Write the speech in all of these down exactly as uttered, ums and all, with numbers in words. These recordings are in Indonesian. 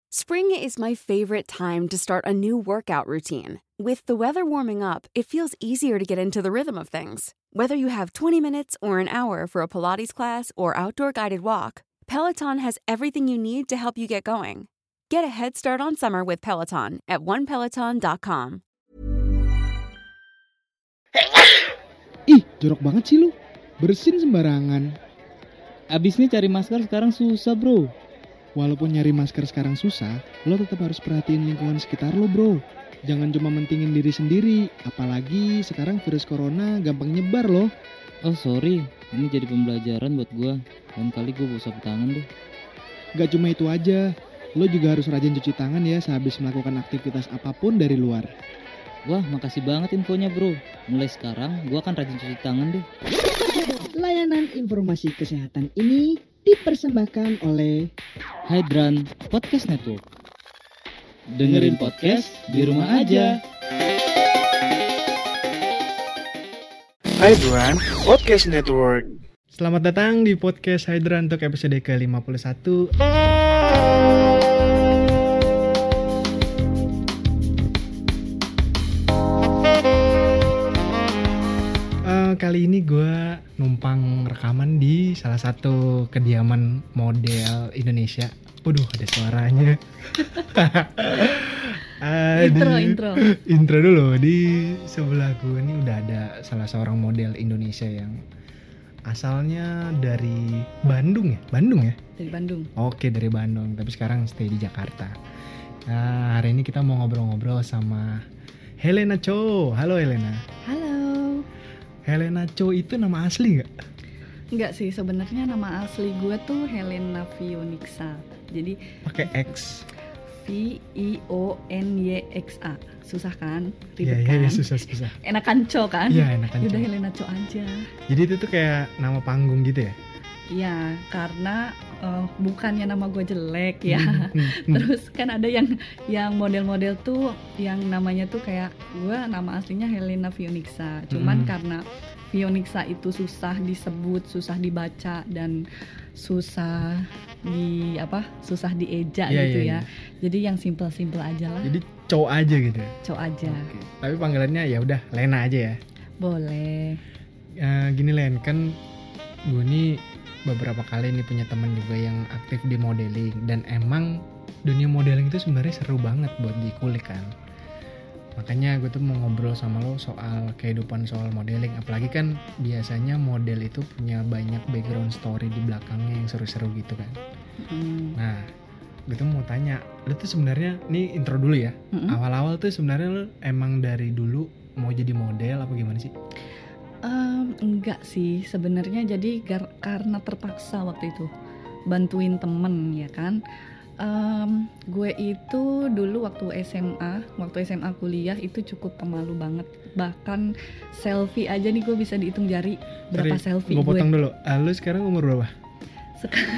Spring is my favorite time to start a new workout routine. With the weather warming up, it feels easier to get into the rhythm of things. Whether you have twenty minutes or an hour for a Pilates class or outdoor guided walk, Peloton has everything you need to help you get going. Get a head start on summer with Peloton at one peloton dot com. Ih, jorok banget sih lu. Bersin sembarangan. Abisnya cari masker sekarang susah, bro. Walaupun nyari masker sekarang susah, lo tetap harus perhatiin lingkungan sekitar lo, bro. Jangan cuma mentingin diri sendiri, apalagi sekarang virus corona gampang nyebar loh. Oh sorry, ini jadi pembelajaran buat gua. Lain kali gua bawa sapu tangan deh. Gak cuma itu aja, lo juga harus rajin cuci tangan ya sehabis melakukan aktivitas apapun dari luar. Wah, makasih banget infonya, bro. Mulai sekarang gua akan rajin cuci tangan deh. Layanan informasi kesehatan ini dipersembahkan oleh Hydran Podcast Network. Dengerin podcast di rumah aja. Hydran Podcast Network. Selamat datang di podcast Hydran untuk episode ke lima puluh satu. Kali ini gue numpang rekaman di salah satu kediaman model Indonesia. Waduh, ada suaranya. intro, di, intro. Intro dulu. Di sebelah gue ini udah ada salah seorang model Indonesia yang asalnya dari Bandung ya? Bandung ya? Dari Bandung. Oke, dari Bandung. Tapi sekarang stay di Jakarta. Nah, hari ini kita mau ngobrol-ngobrol sama Helena Cho. Halo Helena. Halo. Helena Cho itu nama asli nggak? Nggak sih, sebenarnya nama asli gue tuh Helena Vionixa. Jadi pakai X. V I O N Y X A. Susah kan? Ribet ya, kan? Iya, susah-susah. Enakan Cho kan? Iya, enakan Cho. Udah Helena Cho aja. Jadi itu tuh kayak nama panggung gitu ya? Iya, karena uh, bukannya nama gue jelek ya. Hmm, hmm, hmm. Terus kan ada yang yang model-model tuh yang namanya tuh kayak gue nama aslinya Helena Vionixa. Cuman hmm. karena Vionixa itu susah disebut, susah dibaca dan susah di apa? Susah dieja yeah, gitu yeah, ya. yeah. Jadi yang simple-simple aja lah. Jadi Cho aja gitu. Cho aja. Okay. Tapi panggilannya ya udah Lena aja ya. Boleh. Uh, gini Len, kan gue nih beberapa kali nih punya teman juga yang aktif di modeling dan emang dunia modeling itu sebenarnya seru banget buat dikulik kan. Makanya gue tuh mau ngobrol sama lo soal kehidupan soal modeling, apalagi kan biasanya model itu punya banyak background story di belakangnya yang seru-seru gitu kan. Mm. Nah, gue tuh mau tanya, lo tuh sebenarnya nih intro dulu ya. Mm-hmm. Awal-awal tuh sebenarnya lo emang dari dulu mau jadi model apa gimana sih? Um, enggak sih sebenarnya, jadi gar- karena terpaksa waktu itu bantuin temen ya kan. Um, gue itu dulu waktu S M A, waktu S M A kuliah itu cukup pemalu banget. Bahkan selfie aja nih gue bisa dihitung jari berapa Sorry, selfie gue. Gue potong dulu. Ah, lu sekarang umur berapa? Sekarang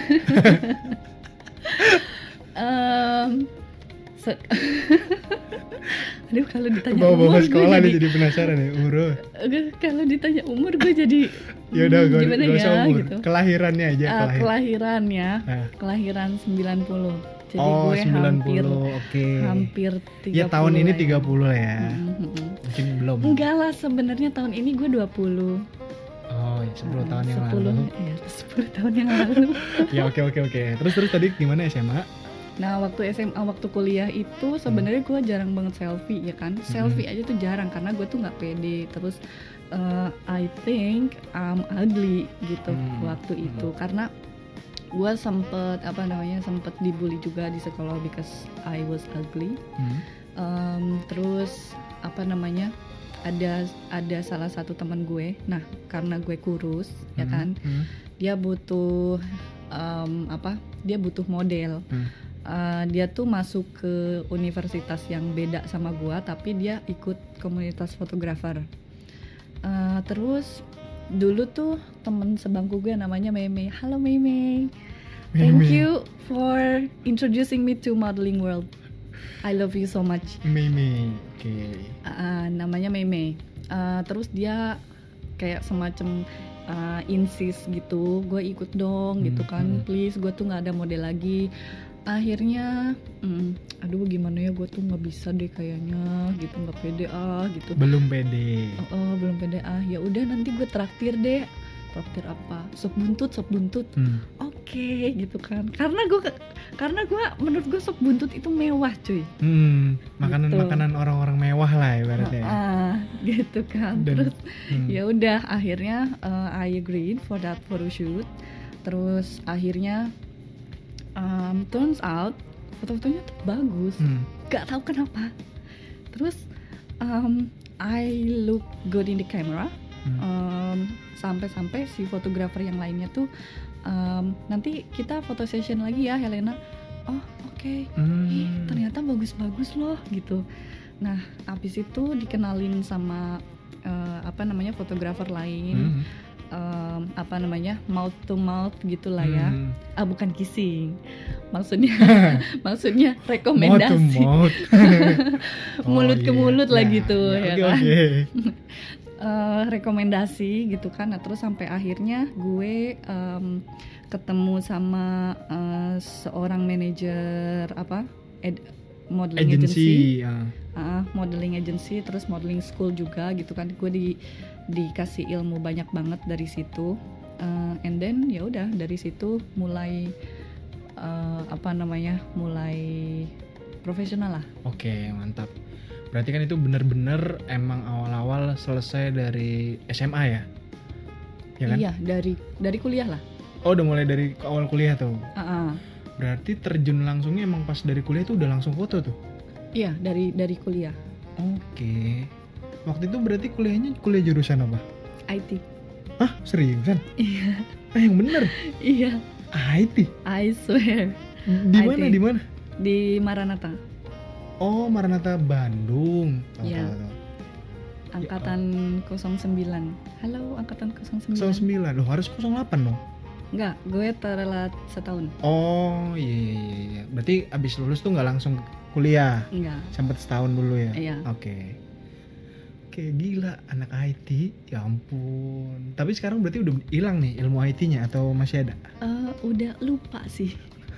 um, se- Aduh, kalau ditanya bawa-bawa umur sekolah gue nih jadi penasaran ya umur. Kalau ditanya umur gue jadi ya udah gue gimana gak usah ya umur. gitu. Kelahirannya aja uh, kelahir. Kelahiran ya. Nah. Kelahiran sembilan puluh. Jadi oh, gue sembilan puluh, hampir okay. hampir tiga puluh. Ya tahun ini ya. tiga puluh lah ya. Mm-hmm. Mungkin belum. Enggak lah, sebenarnya tahun ini gue dua puluh. Oh, ya sepuluh uh, tahun yang sepuluh, lalu. Iya, sepuluh tahun yang lalu. Ya oke oke oke. Terus terus tadi gimana S M A? Nah, waktu S M A, waktu kuliah itu sebenarnya gue jarang banget selfie ya kan. Selfie hmm. aja tuh jarang karena gue tuh nggak pede. Terus uh, I think I'm ugly gitu hmm. waktu itu hmm. karena gue sempet apa namanya sempet dibully juga di sekolah because I was ugly. Hmm. Um, terus apa namanya ada ada salah satu teman gue. Nah, karena gue kurus hmm. ya kan, hmm. dia butuh um, apa? Dia butuh model. Hmm. Uh, dia tuh masuk ke universitas yang beda sama gua, tapi dia ikut komunitas fotografer. Uh, terus dulu tuh temen sebangku gue namanya Meme. Halo Meme, thank you for introducing me to modeling world. I love you so much. Meme, oke. Okay. Uh, namanya Meme. Uh, terus dia kayak semacam uh, insist gitu, gue ikut dong hmm, gitu kan, hmm. please, gue tuh nggak ada model lagi. Akhirnya hmm, aduh gimana ya gue tuh nggak bisa deh kayaknya gitu, nggak pede ah gitu. Belum pede. Oh, oh, belum pede ah, ya udah nanti gue traktir deh. Traktir apa? Sop buntut, sop buntut. Hmm. Oke, gitu kan. Karena gue karena gue menurut gue sop buntut itu mewah, cuy. Hmm, makanan-makanan Gitu. orang-orang mewah lah ibaratnya. Ah, gitu kan. Dan- Terus Hmm. ya udah akhirnya uh, I agreed for that photo shoot. Terus akhirnya um, turns out foto-fotonya tuh bagus. Hmm. Gak tahu kenapa. Terus um, I look good in the camera. Hmm. Um, sampai-sampai si fotografer yang lainnya tuh um, nanti kita foto session lagi ya Helena. Oh oke. Hmm. Ih, ternyata bagus-bagus loh gitu. Nah abis itu dikenalin sama uh, apa namanya fotografer lain. Hmm. Um, apa namanya mouth to mouth gitulah ya. Hmm. Ah bukan kissing. Maksudnya maksudnya Mouth to rekomendasi. mouth. Mulut Oh, ke iya. mulut lah Ya, gitu, ya, ya oke, kan? oke. Eh, rekomendasi gitu kan. Nah, terus sampai akhirnya gue em, ketemu sama eh, seorang manajer apa ed- modeling agency, Agency. Ya. Ah, modeling agency, terus modeling school juga gitu kan. Gue di dikasih ilmu banyak banget dari situ. Eh, and then ya udah dari situ mulai eh, apa namanya mulai profesional lah. Oke, mantap. Berarti kan itu bener-bener emang awal-awal selesai dari S M A ya? Ya kan? Iya, dari dari kuliah lah. Oh, udah mulai dari awal kuliah tuh. Ah, ah. Berarti terjun langsungnya emang pas dari kuliah tuh udah langsung foto tuh. Iya, dari dari kuliah Oke. Waktu itu berarti kuliahnya kuliah jurusan apa? I T. Hah, seriusan? Iya, Ah, yang bener. iya, I T. I swear. Di I T. mana? Di mana? Di Maranatha, Oh, Maranatha Bandung. Tahu, Iya. tahu, tahu. angkatan nol sembilan. Halo, angkatan nol sembilan. nol sembilan. Loh, harus nol delapan dong. Enggak, gue telat setahun. Oh, iya iya iya, iya. Berarti abis lulus tuh nggak langsung kuliah. Enggak. Sempet setahun dulu ya? Iya. Oke. Oke, gila anak I T. Ya ampun. Tapi sekarang berarti udah hilang nih ilmu I T-nya atau masih ada? Eh, udah lupa sih.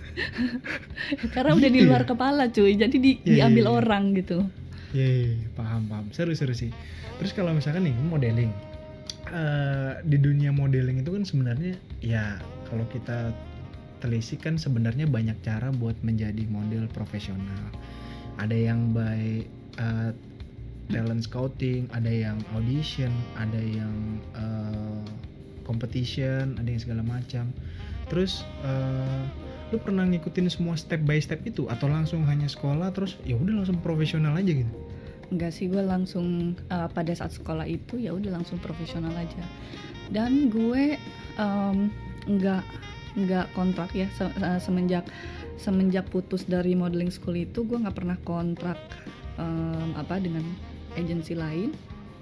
Karena udah di Gitu luar ya? kepala cuy, jadi di, Iya, diambil iya, iya. orang gitu. Yeay, paham paham. Seru seru sih. Terus kalau misalkan nih modeling, eh, di dunia modeling itu kan sebenarnya ya kalau kita telisik kan sebenarnya banyak cara buat menjadi model profesional. Ada yang by eh, talent scouting, ada yang audition, ada yang eh, competition, ada yang segala macam. Terus eh, lu pernah ngikutin semua step by step itu atau langsung hanya sekolah terus ya udah langsung profesional aja gitu? Enggak sih, gue langsung uh, pada saat sekolah itu ya udah langsung profesional aja. Dan gue um, enggak enggak kontrak ya se- se- semenjak semenjak putus dari modeling school itu gue nggak pernah kontrak um, apa dengan agensi lain.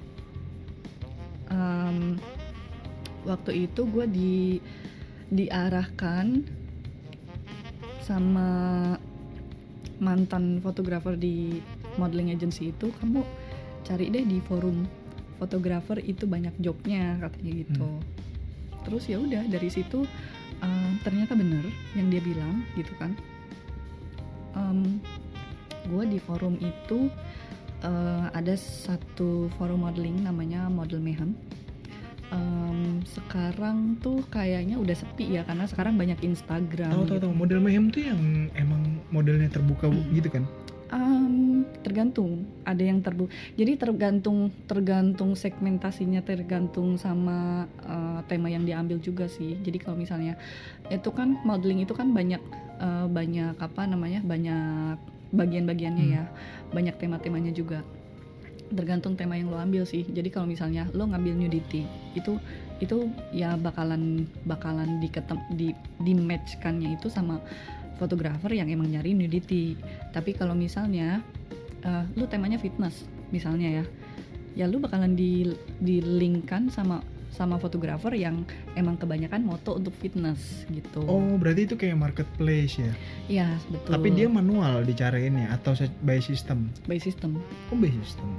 Um, waktu itu gue di diarahkan sama mantan fotografer di modeling agency itu, kamu cari deh di forum fotografer itu banyak jobnya katanya gitu. Hmm. Terus ya udah dari situ uh, ternyata bener yang dia bilang gitu kan. Um, gue di forum itu uh, ada satu forum modeling namanya Model Mayhem. Um, sekarang tuh kayaknya udah sepi ya karena sekarang banyak Instagram. Tahu tahu gitu. tahu model Mayhem tuh yang emang modelnya terbuka Hmm. gitu kan? Um, tergantung, ada yang terbu. Jadi tergantung tergantung segmentasinya, tergantung sama uh, tema yang diambil juga sih. Jadi kalau misalnya itu kan modeling itu kan banyak uh, banyak apa namanya banyak bagian-bagiannya Hmm. ya, banyak tema-temanya juga. Tergantung tema yang lo ambil sih. Jadi kalau misalnya lo ngambil nudity itu itu ya bakalan bakalan diketem di di matchkannya itu sama fotografer yang emang nyari nudity. Tapi kalau misalnya uh, lu temanya fitness misalnya ya, ya lu bakalan di di linkkan sama sama fotografer yang emang kebanyakan moto untuk fitness gitu. Oh, berarti itu kayak marketplace ya? Iya betul. Tapi dia manual dicariinnya atau se- by system? by system. Oh, by system.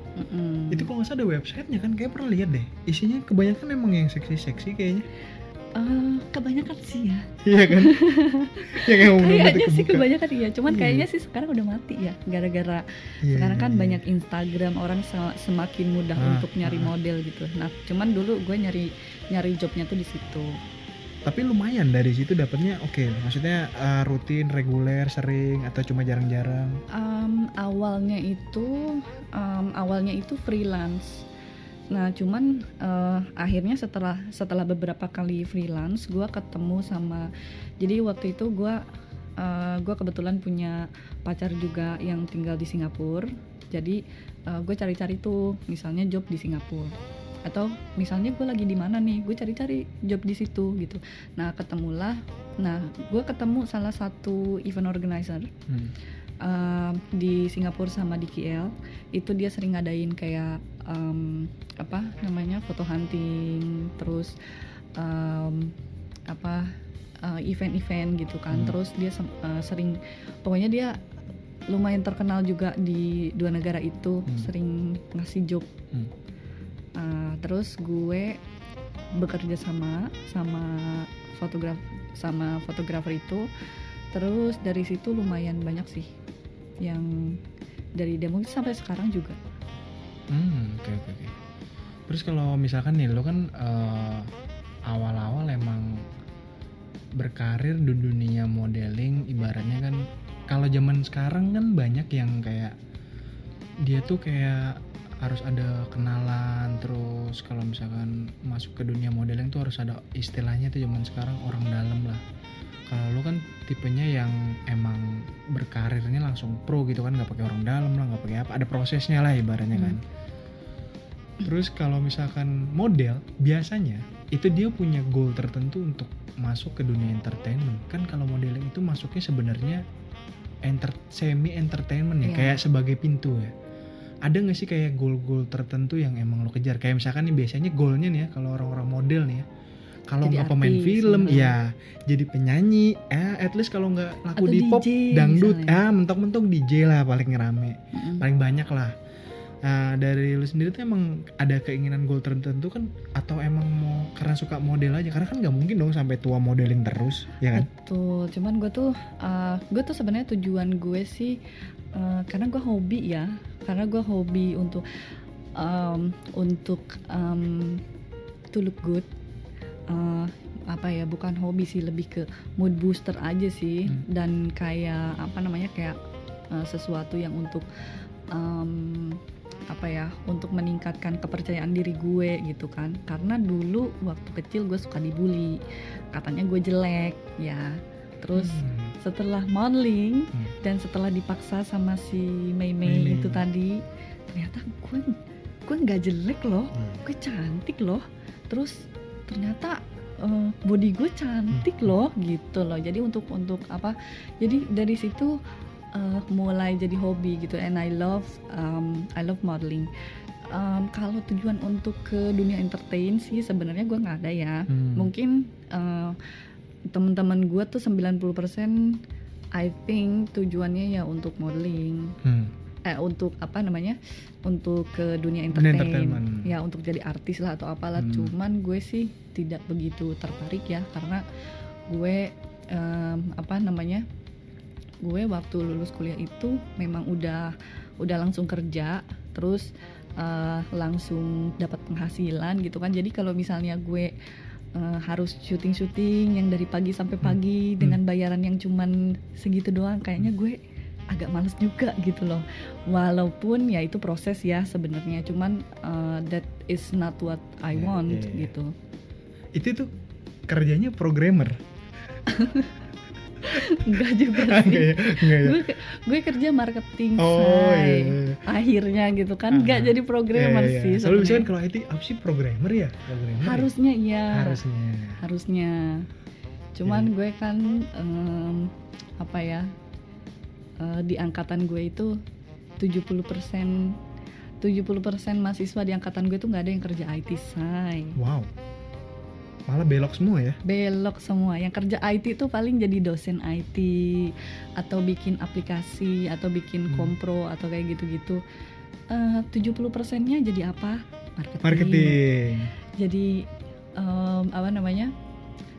Mm-mm. Itu kalau nggak salah ada websitenya kan, kayak pernah lihat deh. Isinya kebanyakan emang yang seksi-seksi kayaknya. Eh, kebanyakan sih ya. Iya kan? Yang yang umum itu Kayaknya sih kebuka. kebanyakan iya. Cuman Iya. kayaknya sih sekarang udah mati ya. Gara-gara Iya, sekarang iya, kan iya. banyak Instagram, orang se- semakin mudah Ah, untuk nyari ah. model gitu. Nah, cuman dulu gue nyari nyari jobnya tuh di situ. Tapi lumayan dari situ dapatnya oke. Maksudnya eh, rutin, reguler, sering atau cuma jarang-jarang? Um, awalnya itu um, awalnya itu freelance. Nah, cuman eh, akhirnya setelah setelah beberapa kali freelance, gue ketemu sama. Jadi waktu itu gue eh, gue kebetulan punya pacar juga yang tinggal di Singapura. Jadi eh, gue cari-cari tuh, misalnya job di Singapura. Atau misalnya gue lagi di mana nih, gue cari-cari job di situ gitu. Nah, ketemulah. Nah, gue ketemu salah satu event organizer. Hmm. Uh, di Singapura sama di K L. Itu dia sering ngadain kayak um, apa namanya foto hunting, terus um, apa uh, event-event gitu kan. Hmm. Terus dia sem- uh, sering, pokoknya dia lumayan terkenal juga di dua negara itu. Hmm. Sering ngasih job. Hmm. Uh, terus gue bekerja sama sama fotograf sama fotografer itu. Terus dari situ lumayan banyak sih yang dari demo sampai sekarang juga. Hmm, oke oke oke. Terus kalau misalkan nih lo kan eh, awal-awal emang berkarir di dunia modeling, ibaratnya kan kalau zaman sekarang kan banyak yang kayak dia tuh kayak harus ada kenalan, terus kalau misalkan masuk ke dunia modeling tuh harus ada istilahnya tuh zaman sekarang orang dalam lah. Kalau lo kan tipenya yang emang berkarirnya langsung pro gitu kan, nggak pakai orang dalam lah, nggak pakai apa, ada prosesnya lah ibaratnya kan. Terus kalau misalkan model biasanya itu dia punya goal tertentu untuk masuk ke dunia entertainment kan. Kalau modeling itu masuknya sebenarnya enter, semi entertainment ya, Iya. kayak sebagai pintu ya. Ada nggak sih kayak goal-goal tertentu yang emang lo kejar? Kayak misalkan nih biasanya goalnya nih ya kalau orang-orang model nih ya, kalau Jadi nggak pemain artis, film gitu. ya jadi penyanyi, eh at least kalau nggak laku Atau di pop, D J dangdut, misalnya. ah mentok-mentok D J lah paling ngerame, Mm-mm. paling banyak lah. Nah, dari lu sendiri tuh emang ada keinginan goal tertentu kan, atau emang mau karena suka model aja? Karena kan nggak mungkin dong sampai tua modeling terus, ya kan? Betul, cuman gue tuh uh, gue tuh sebenarnya tujuan gue sih uh, karena gue hobi ya, karena gue hobi untuk um, untuk um, to look good. Uh, apa ya, bukan hobi sih, lebih ke mood booster aja sih. Hmm. Dan kayak apa namanya, kayak uh, sesuatu yang untuk um, apa ya, untuk meningkatkan kepercayaan diri gue gitu kan. Karena dulu waktu kecil gue suka dibully, katanya gue jelek ya. Terus Hmm. setelah modeling Hmm. dan setelah dipaksa sama si Mei Mei Mei Mei. itu tadi, ternyata gue gue nggak jelek loh, Hmm. gue cantik loh. Terus ternyata eh, body gue cantik Hmm. loh gitu loh. Jadi untuk untuk apa, jadi dari situ eh, mulai jadi hobi gitu. And I love um, I love modeling. Um, kalau tujuan untuk ke dunia entertain sih sebenarnya gue nggak ada ya. Hmm. Mungkin eh, teman-teman gue tuh sembilan puluh persen I think tujuannya ya untuk modeling. Hmm. Eh untuk apa namanya, untuk ke dunia Dunia entertain, entertainment. ya untuk jadi artis lah atau apalah. Hmm. Cuman gue sih tidak begitu tertarik ya, karena gue em, apa namanya, gue waktu lulus kuliah itu memang udah udah langsung kerja, terus eh, langsung dapat penghasilan gitu kan. Jadi kalau misalnya gue eh, harus syuting-syuting yang dari pagi sampai pagi Hmm. dengan bayaran yang cuman segitu doang, kayaknya gue agak males juga gitu loh. Walaupun ya itu proses ya sebenarnya, cuman uh, that is not what I Ya, want ya, ya. gitu. Itu tuh kerjanya programmer. Enggak juga Enggak sih. ya? Enggak ya? gue gue kerja marketing Oh say. iya, iya. Akhirnya gitu kan, enggak Ah, jadi programmer Iya, iya. sih Soalnya misalkan sebenarnya. kalau I T apa sih programmer ya? Programmer Harusnya ya? iya. Harusnya. Harusnya. Cuman Jadi- gue kan em, apa ya? eh, di angkatan gue itu tujuh puluh persen tujuh puluh persen mahasiswa di angkatan gue tuh nggak ada yang kerja I T say. Wow. Malah belok semua ya? Belok semua. Yang kerja I T tuh paling jadi dosen I T atau bikin aplikasi atau bikin Hmm. kompro atau kayak gitu-gitu. Eh, tujuh puluh persennya jadi apa? Marketing. Marketing. Jadi em, apa namanya?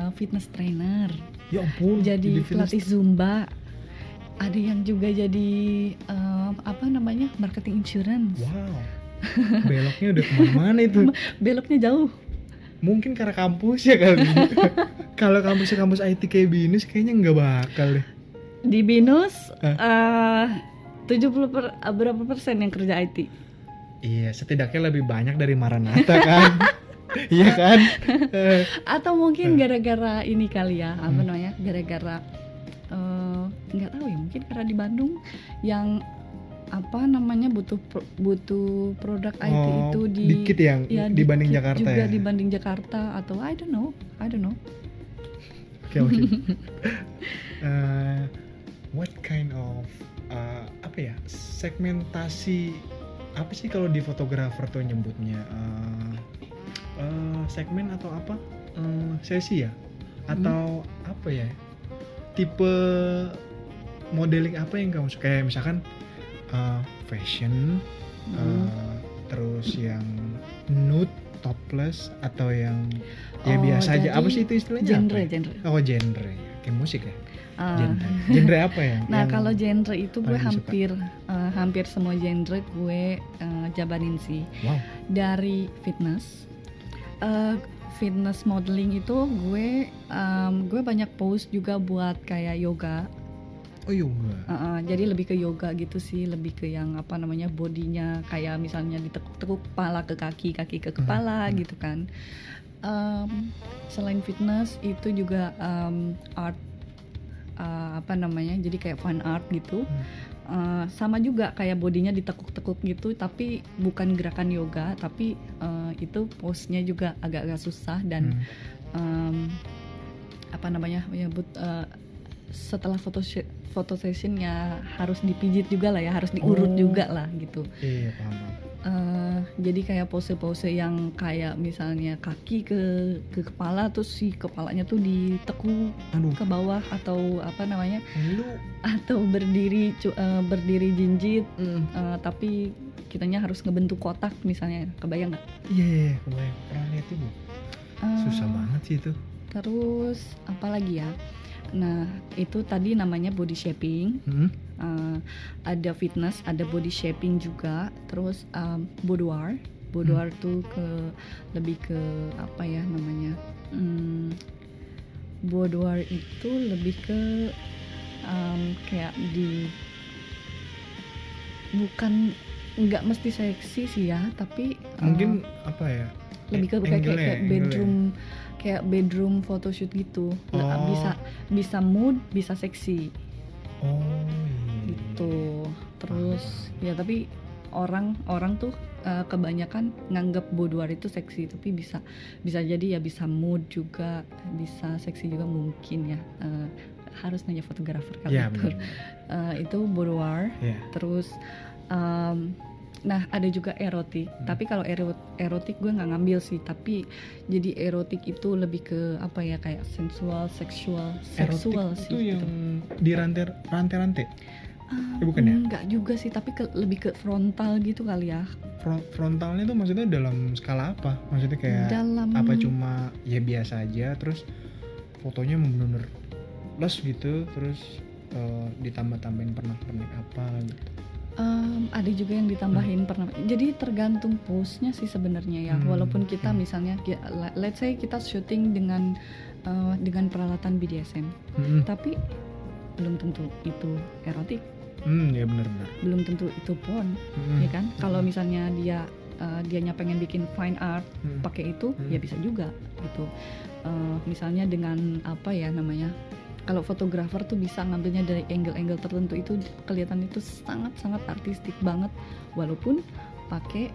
uh, fitness trainer, Ya ampun. jadi fitness- pelatih zumba, ada yang juga jadi um, apa namanya marketing insurance. Wow. Beloknya udah kemana-mana itu. Beloknya jauh. Mungkin karena kampus ya kali. Kalau kampusnya kampus I T kayak Binus kayaknya nggak bakal deh. Di Binus Hah? uh, tujuh puluh per, uh, berapa persen yang kerja I T? Iya, setidaknya lebih banyak dari Maranatha kan. Iya kan? Eh, Atau mungkin Hmm. gara-gara ini kali ya, apa Hmm. namanya? Gara-gara eh, nggak tahu ya, mungkin karena di Bandung yang apa namanya butuh pro- butuh produk I T oh, itu di dikit yang ya, dibanding dikit Jakarta juga ya. dibanding Jakarta atau I don't know, I don't know. Oke, oke. Eh, what kind of uh, apa ya? Segmentasi apa sih kalau di fotografer tuh nyebutnya? Eh, eh, segmen atau apa? Eh, sesi ya? Atau apa ya? Tipe modeling apa yang kamu suka? Kayak misalkan uh, fashion, Hmm. uh, terus yang nude, topless, atau yang ya Oh, biasa aja. jadi Apa sih itu istilahnya? genre, apa ya? genre. Oh, genre. Kayak musik ya? Ah. Genre. Genre apa ya? Nah, yang kalau genre itu gue paling disuka? hampir eh, hampir semua genre gue eh, jabanin sih. Wow. Dari fitness, eh, fitness modeling itu gue em, gue banyak post juga buat kayak yoga. Oh yoga. Uh, uh, jadi lebih ke yoga gitu sih, lebih ke yang apa namanya bodinya kayak misalnya ditekuk-tekuk kepala ke kaki, kaki ke kepala Hmm. gitu kan. Um, selain fitness itu juga um, art uh, apa namanya, jadi kayak fun art gitu. Uh, sama juga kayak bodinya ditekuk-tekuk gitu, tapi bukan gerakan yoga, tapi uh, itu pose-nya juga agak-agak susah dan Hmm. um, apa namanya ya but uh, setelah foto sh- foto sessionnya harus dipijit juga lah ya, harus diurut Oh. juga lah gitu. Iya, paham. paham. Uh, jadi kayak pose-pose yang kayak misalnya kaki ke ke kepala, terus si kepalanya tuh ditekuk Aduh, ke bawah atau apa namanya, lu atau berdiri cu- uh, berdiri jinjit, mm, uh, tapi kitanya harus ngebentuk kotak misalnya, kebayang nggak? iya, iya, iya, kebayang. Pernah lihat itu, Bu. Uh, Susah banget sih itu. Terus apa lagi ya? Nah itu tadi namanya body shaping. Hmm? Uh, ada fitness, ada body shaping juga. Terus um, boudoir. Boudoir tuh ke lebih ke apa ya namanya? Hmm, boudoir itu lebih ke um, kayak di bukan nggak mesti seksi sih ya, tapi uh, Mungkin apa ya? lebih ke eh, kayak, kayak, angle-nya, kayak angle-nya. bedroom kayak bedroom photoshoot gitu. Le- Oh. bisa bisa mood, bisa seksi Oh, iya. gitu. Terus ya tapi orang orang tuh uh, kebanyakan nganggap boudoir itu seksi, tapi bisa bisa jadi ya bisa mood juga, bisa seksi juga mungkin ya. Uh, harus nanya fotografer kali Iya, itu. benar. Uh, itu boudoir. Iya. Terus um, nah ada juga erotik, Hmm. tapi kalau ero- erotik gue nggak ngambil sih, tapi jadi erotik itu lebih ke apa ya, kayak sensual, seksual, seksual Erotik sih itu yang gitu. di rantai rantai-rantai. Ah, eh, bukan ya? enggak juga sih, tapi ke- lebih ke frontal gitu kali ya. Fro- frontalnya tuh maksudnya dalam skala apa? Maksudnya kayak Dalam apa cuma ya biasa aja, terus fotonya bener-bener los gitu, terus eh, ditambah-tambahin pernak-pernik apa gitu. Um, ada juga yang ditambahin pernah. Jadi tergantung pose-nya sih sebenarnya ya. Hmm, Walaupun kita hmm. misalnya ki- let's say kita syuting dengan uh, dengan peralatan B D S M, Hmm, tapi belum tentu itu erotik, hmm, ya benar-benar. belum tentu itu porn, Hmm, ya kan? Kalau misalnya dia uh, dianya pengen bikin fine art hmm. pakai itu, Hmm. ya bisa juga gitu. Uh, misalnya dengan apa ya namanya? Kalau fotografer tuh bisa ngambilnya dari angle-angle tertentu, itu kelihatan itu sangat-sangat artistik banget, walaupun pakai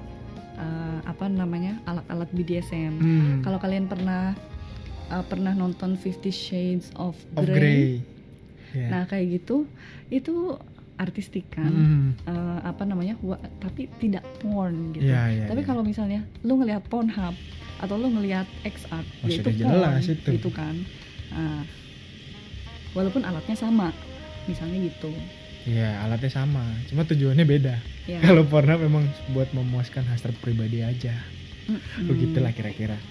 uh, apa namanya alat-alat B D S M. Hmm. Kalau kalian pernah uh, pernah nonton Fifty Shades of Of Grey, Grey. Ya. nah kayak gitu, itu artistik kan, Hmm. uh, apa namanya, wa- tapi tidak porn gitu. Iya, iya, Tapi iya. kalau misalnya lu ngelihat Pornhub atau lu ngelihat X art, Oh, ya itu sudah porn jelas itu. gitu kan. Nah, walaupun alatnya sama, misalnya gitu. Iya, alatnya sama, cuma tujuannya beda. Ya. Kalau porno memang buat memuaskan hasrat pribadi aja. Mm-mm. Begitulah kira-kira.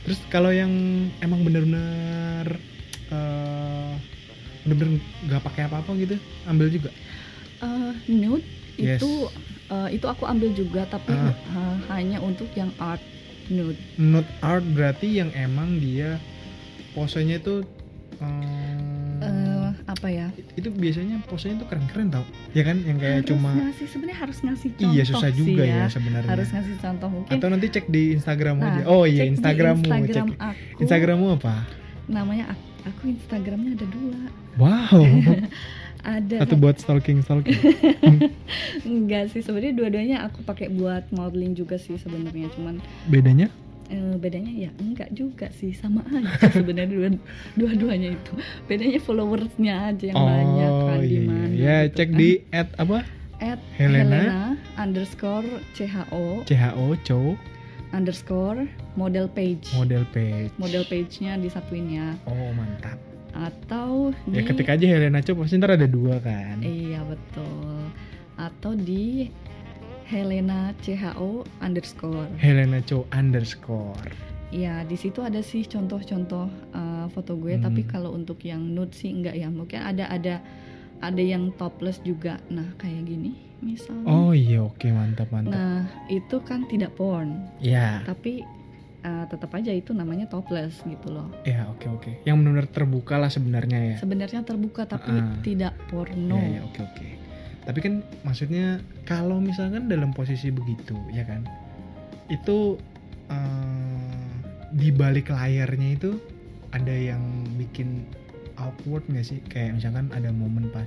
Terus kalau yang emang benar-benar uh, benar-benar nggak pakai apa-apa gitu, ambil juga? Uh, nude Yes. itu uh, itu aku ambil juga, tapi Ah. uh, hanya untuk yang art nude. Nude art berarti yang emang dia posenya itu um, Uh, apa ya? itu biasanya posenya tuh keren-keren tau, ya kan? Yang kayak harus cuma ngasih sebenarnya harus ngasih contoh iya susah sih juga ya. ya sebenarnya. Harus ngasih contoh mungkin. Atau nanti cek di Instagram Nah, aja. Oh iya cek di Instagrammu, Instagram cek aku. Instagrammu apa? Namanya aku, aku Instagramnya ada dua. Wow. Ada. Satu buat stalking stalking. Enggak sih, sebenarnya dua-duanya aku pakai buat modeling juga sih sebenarnya, cuman Bedanya? eh, bedanya ya enggak juga sih, sama aja sebenarnya dua, dua-duanya itu. Bedanya followersnya aja yang banyak kan di iya. mana. Ya gitu cek kan. di at apa? At Helena. Helena underscorecho C H O cow underscore model page. model page. Model page-nya disatuin ya. Oh mantap. Atau di Ya ketik aja Helena Cow pasti ntar ada dua kan. Iya betul. Atau di Helena cho underscore. Helena Cow underscore. Ya di situ ada sih contoh-contoh uh, foto gue. Hmm. Tapi kalau untuk yang nude sih enggak ya. Mungkin ada ada ada yang topless juga. Nah kayak gini misalnya. Oh iya oke mantap mantap. Nah itu kan tidak porn. Ya Tapi uh, tetap aja itu namanya topless gitu loh. ya oke oke. Yang benar-benar terbuka lah sebenarnya ya. Sebenarnya terbuka tapi Ah. tidak porno. Ya, ya oke oke. Tapi kan maksudnya kalau misalkan dalam posisi begitu ya kan, itu eh, di balik layarnya itu ada yang bikin awkward nggak sih? Kayak misalkan ada momen pas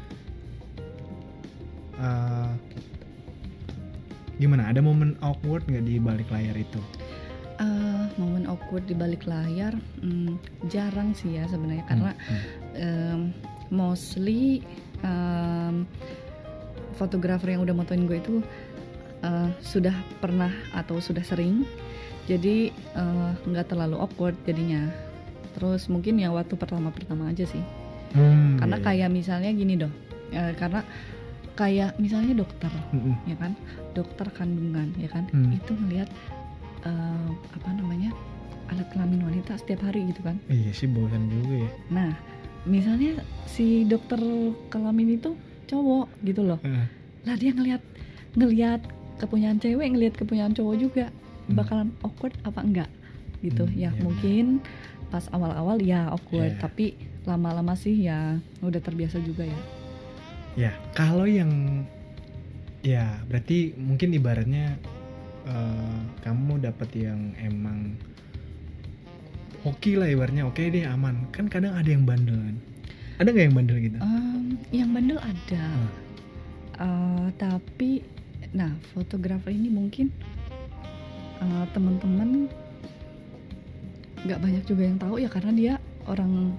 eh, gimana? Ada momen awkward nggak di balik layar itu? Eh, momen awkward di balik layar hmm, jarang sih ya sebenarnya, karena Hmm, um, mostly um, fotografer yang udah motoin gue itu uh, sudah pernah atau sudah sering, jadi uh, nggak terlalu awkward jadinya. Terus mungkin ya waktu pertama-pertama aja sih, hmm, karena iya, iya. kayak misalnya gini dong, uh, karena kayak misalnya dokter Mm-mm. ya kan, dokter kandungan ya kan, Hmm. itu ngelihat uh, apa namanya alat kelamin wanita setiap hari gitu kan. Iya sih bosan juga ya. Nah, misalnya si dokter kelamin itu cowok gitu loh. Eh, Lah dia ngelihat ngelihat kepunyaan cewek, ngelihat kepunyaan cowok juga, Hmm. bakalan awkward apa enggak? Gitu. Hmm, ya iya mungkin pas awal-awal ya awkward, Iya. tapi lama-lama sih ya udah terbiasa juga ya. Ya, kalau yang ya berarti mungkin ibaratnya eh, kamu dapat yang emang hoki lah ibaratnya, oke deh aman. Kan kadang ada yang bandel kan. Ada nggak yang bandel gitu? Um, yang bandel ada. Hmm. Uh, tapi nah fotografer ini mungkin uh, teman-teman nggak banyak juga yang tahu ya, karena dia orang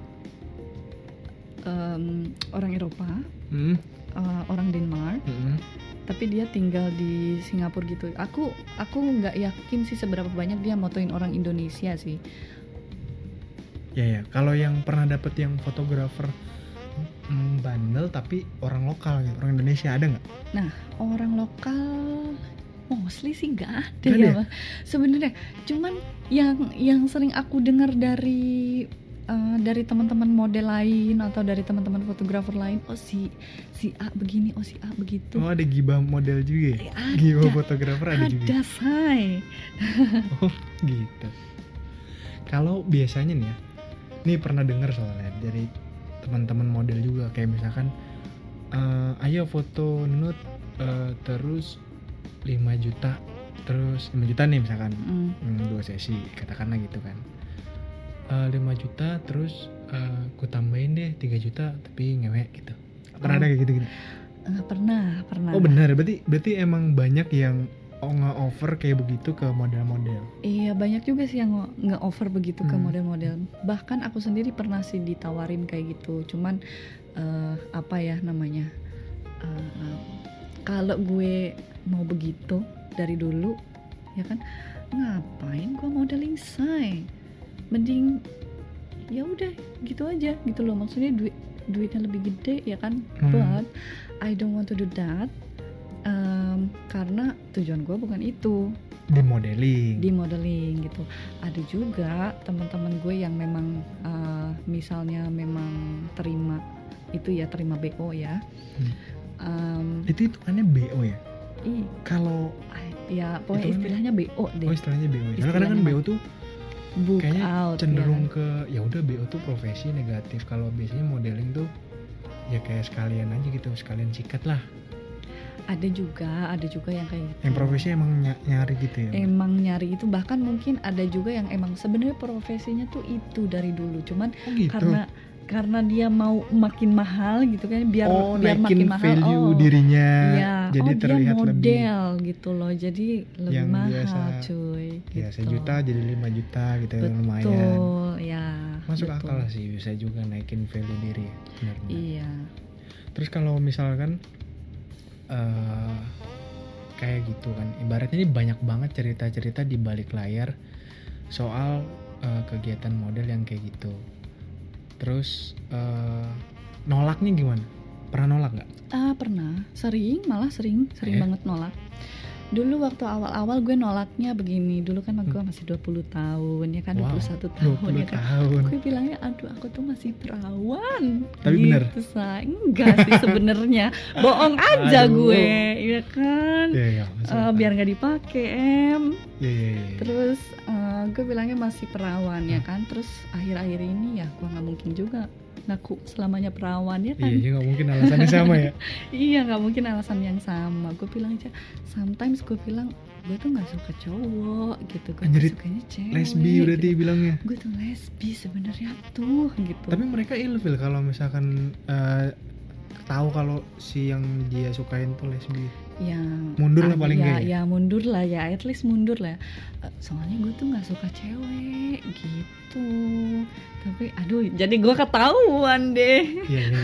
um, orang Eropa, Hmm, uh, orang Denmark, hmm. tapi dia tinggal di Singapura gitu. Aku aku nggak yakin sih seberapa banyak dia motoin orang Indonesia sih. Ya ya. Kalau yang pernah dapet yang fotografer mm, bandel tapi orang lokal gitu, orang Indonesia ada nggak? Orang lokal mostly sih nggak ada Nggak ya, ada ya? Mas. Sebenarnya cuman yang yang sering aku dengar dari uh, dari teman-teman model lain atau dari teman-teman fotografer lain, oh si si A begini, oh si A begitu. Oh ada gibah model juga ya? Eh, ada, Gibah fotografer ada, juga. ada say. Oh gitu. Kalau biasanya nih ya, nih pernah dengar soalnya dari teman-teman model juga, kayak misalkan eh, ayo foto nude eh, terus lima juta, terus lima juta nih misalkan Mm. hmm, dua sesi katakanlah gitu kan. Eh, lima juta terus eh, ku tambahin deh tiga juta tapi ngewek gitu. Pernah Oh. ada kayak gitu-gitu? Eh, pernah pernah. Oh benar, berarti berarti emang banyak yang oh, nge-offer kayak begitu ke model-model. Iya banyak juga sih yang nge-offer begitu ke Hmm. model-model. Bahkan aku sendiri pernah sih ditawarin kayak gitu. Cuman eh, apa ya namanya? Eh, kalau gue mau begitu dari dulu, ya kan? Ngapain gue modeling say? Mending ya udah gitu aja gitu loh. Maksudnya duit duitnya lebih gede ya kan? Hmm. But I don't want to do that. Um, karena tujuan gue bukan itu di modeling. di modeling gitu. Ada juga teman-teman gue yang memang uh, misalnya memang terima itu ya terima B O ya. Hmm. Um, Itu hitungannya B O ya? i, Kalau ya pokoknya Hitungannya- istilahnya B O deh. oh istilahnya B O. Ya. Karena kadang kan Istilahnya B O tuh Book kayaknya out cenderung ya. ke ya udah B O tuh profesi negatif. Kalau biasanya modeling tuh ya kayak sekalian aja gitu, sekalian sikat lah. Ada juga, ada juga yang kayak gitu. Yang profesi emang ny- nyari gitu ya. Emang nyari itu, bahkan mungkin ada juga yang emang sebenarnya profesinya tuh itu dari dulu, cuman Oh gitu. karena karena dia mau makin mahal gitu kan, biar oh, biar naikin makin mahal. value oh, dirinya. iya. Jadi oh, dia terlihat lebih. model gitu loh, jadi lebih Yang mahal biasa, cuy. Ya gitu. sejuta jadi lima juta gitu ya, Betul, lumayan. ya. Masuk betul. akal sih, bisa juga naikin value diri. Benar-benar. Iya. Terus kalau misalkan eh kayak gitu kan, ibaratnya ini banyak banget cerita-cerita di balik layar soal eh, kegiatan model yang kayak gitu. Terus eh, nolaknya gimana? Pernah nolak nggak? Ah, pernah, sering, malah sering, sering Eh? banget nolak. Dulu waktu awal-awal gue nolaknya begini, dulu kan gue masih dua puluh tahun ya kan, Wow, dua puluh satu dua tahun puluh ya kan. tahun. Gue bilangnya aduh aku tuh masih perawan. Tapi bener? Gitu, say. Enggak sih sebenarnya. Bohong aja Aduh. gue, ya kan. Iya, iya, masuk Eh, akal. biar nggak dipakai em. Iya, iya, iya. Terus eh, gue bilangnya masih perawan ya Hmm. kan. Terus akhir-akhir ini ya gue nggak mungkin juga ngaku selamanya perawan ya kan. Iya, juga mungkin alasannya sama ya. Iya, nggak mungkin alasan yang sama. Gue bilang aja, sometimes gue bilang gue tuh nggak suka cowok gitu, gue Anjrit, sukanya cewek. Lesbi berarti gitu. bilangnya. Gue tuh lesbi sebenarnya tuh gitu. Tapi mereka ilfil kalau misalkan eh, tahu kalau si yang dia sukain tuh lesbi. ya Mundur lah ah, paling ya, nggak ya? ya mundur lah ya, at least mundur lah. Eh, soalnya gue tuh nggak suka cewek gitu. Tapi aduh, jadi gue ketahuan deh. Iya, iya.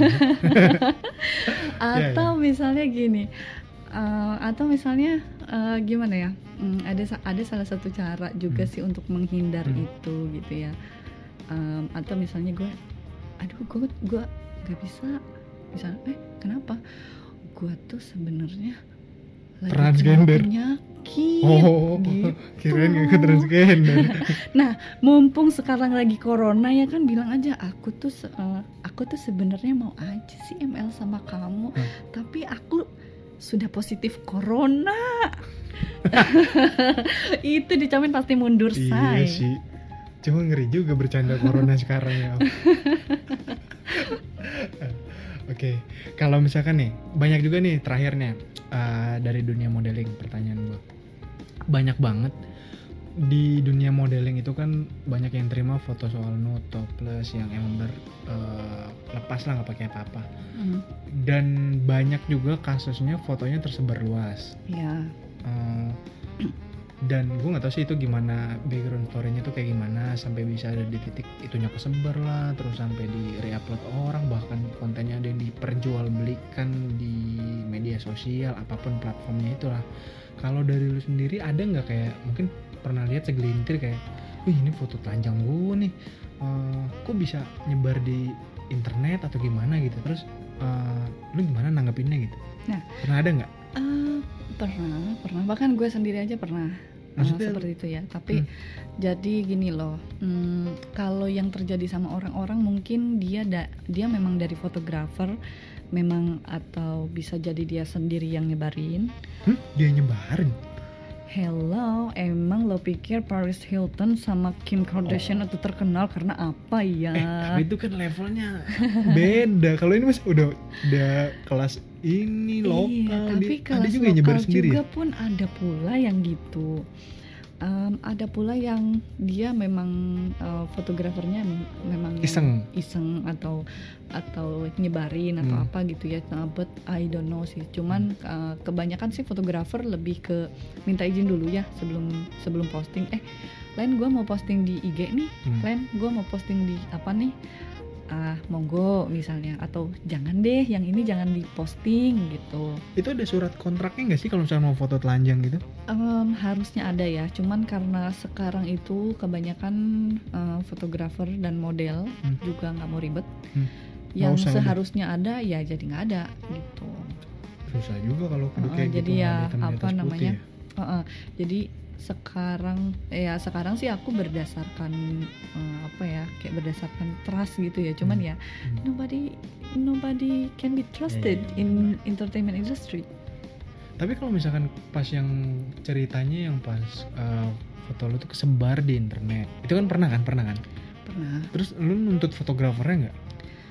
Atau misalnya gini, uh, atau misalnya uh, gimana ya? Hmm, ada sa- ada salah satu cara juga Hmm. sih untuk menghindar Hmm. itu gitu ya. Um, atau misalnya gue, aduh gue gue nggak bisa, misalnya eh kenapa? Gue tuh sebenarnya lagi kena Transgender. penyakit. Oh, gitu. kirain gak ke transgender. Mumpung sekarang lagi corona ya kan, bilang aja aku tuh se- eh, aku tuh sebenarnya mau aja sih M L sama kamu, Hmm. tapi aku sudah positif corona. Itu dicamin pasti mundur, Iya say. sih. Cuma ngeri juga bercanda corona sekarang ya. Oke, kalau misalkan nih banyak juga nih terakhirnya uh, dari dunia modeling, pertanyaan gue banyak banget di dunia modeling itu kan banyak yang terima foto soal nude, topless yang emang ber uh, lepas lah nggak pakai apa-apa, Hmm, dan banyak juga kasusnya fotonya tersebar luas. ya. Uh, dan gue nggak tahu sih itu gimana background story-nya tuh kayak gimana sampai bisa ada di titik itunya kesebar lah, terus sampai di re-upload orang, bahkan kontennya ada yang diperjualbelikan di media sosial apapun platformnya itulah. Kalau dari lu sendiri ada nggak kayak mungkin pernah lihat segelintir kayak, wih ini foto telanjang gue nih, uh, kok bisa nyebar di internet atau gimana gitu, terus uh, lu gimana nanggepinnya gitu? Nah. Pernah ada nggak? Ah, pernah, pernah. Bahkan gue sendiri aja pernah. uh, Maksudnya- seperti itu ya. Tapi Hmm. jadi gini loh, hmm, kalau yang terjadi sama orang-orang mungkin dia da- dia memang dari fotografer, memang, atau bisa jadi dia sendiri yang nyebarin. Hmm? Dia nyebarin? Hello, emang lo pikir Paris Hilton sama Kim Kardashian itu terkenal karena apa ya? Eh, tapi itu kan levelnya beda. Kalau ini mas udah udah kelas ini lokal, Iya, tapi di- kelas ada juga yang nyebar lokal sendiri. juga Ya? pun ada pula yang gitu. Em, ada pula yang dia memang eh, fotografernya mem- memang yang Iseng. iseng atau atau nyebarin atau Hmm. apa gitu ya. Nah, but I don't know sih. Cuman eh, kebanyakan sih fotografer lebih ke minta izin dulu ya sebelum sebelum posting. Eh, Len, gue mau posting di I G nih. Hmm. Len, gue mau posting di apa nih? Ah, monggo misalnya, atau jangan deh, yang ini jangan diposting gitu. Itu ada surat kontraknya nggak sih kalau misalnya mau foto telanjang gitu? Em, harusnya ada ya, cuman karena sekarang itu kebanyakan eh, fotografer dan model Hmm. juga nggak mau ribet. Hmm. Yang Nggak usah, seharusnya ada ya jadi nggak ada gitu. Susah juga kalau kudu Heeh, kayak jadi gitu ya, nggak ada hitam di apa atas putih namanya, ya. Heeh, jadi sekarang ya sekarang sih aku berdasarkan uh, apa ya kayak berdasarkan trust gitu ya, cuman Hmm. ya Hmm. nobody nobody can be trusted iya, iya, in benar. entertainment industry. Tapi kalau misalkan pas yang ceritanya yang pas uh, foto lu tuh kesebar di internet, itu kan pernah kan, pernah kan? Pernah. Terus lu nuntut fotografernya nggak?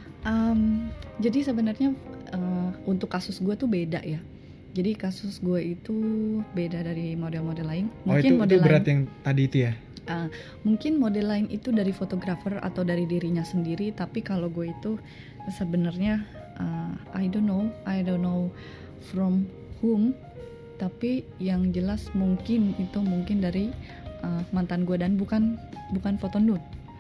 Um, jadi sebenarnya uh, untuk kasus gue tuh beda ya. Jadi kasus gue itu beda dari model-model lain. Oh Mungkin itu, itu model berat lain, yang tadi itu ya? uh, mungkin model lain itu dari fotografer atau dari dirinya sendiri. Tapi kalau gue itu sebenarnya uh, I don't know, I don't know from whom. Tapi yang jelas mungkin itu mungkin dari uh, mantan gue, dan bukan bukan foto nude,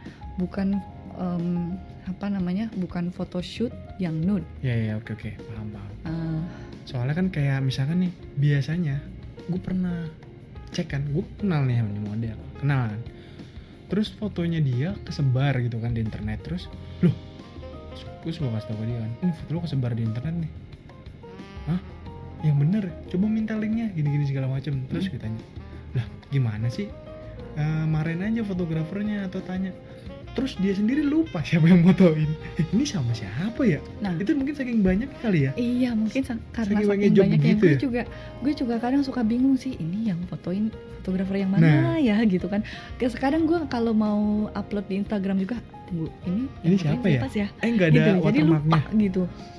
bukan um, apa namanya, bukan photoshoot yang nude. Ya ya oke oke paham paham. Uh, Soalnya kan kayak misalkan nih, biasanya gue pernah cek kan, gue kenal nih sama ini model, kenal kan. Terus fotonya dia kesebar gitu kan di internet, terus loh, terus gue kasih tau ke dia kan, ini foto lo kesebar di internet nih. Hah? Yang bener, coba minta linknya, gini-gini segala macem. Terus gue tanya, lah gimana sih? Uh, marahin aja fotografernya atau tanya. Terus dia sendiri lupa siapa yang motoin. Eh, ini sama siapa ya? Nah, itu mungkin saking banyak kali ya. iya mungkin sa- karena Saking saking banyak job banyaknya begitu gue ya? juga gue juga kadang suka bingung sih, ini yang fotoin fotografer yang mana Nah. ya gitu kan. Kayak sekarang gue kalau mau upload di Instagram juga, tunggu ini yang Ini fotoin siapa ya? sih? Eh nggak ada Gitu, jadi lupa watermarknya. gitu.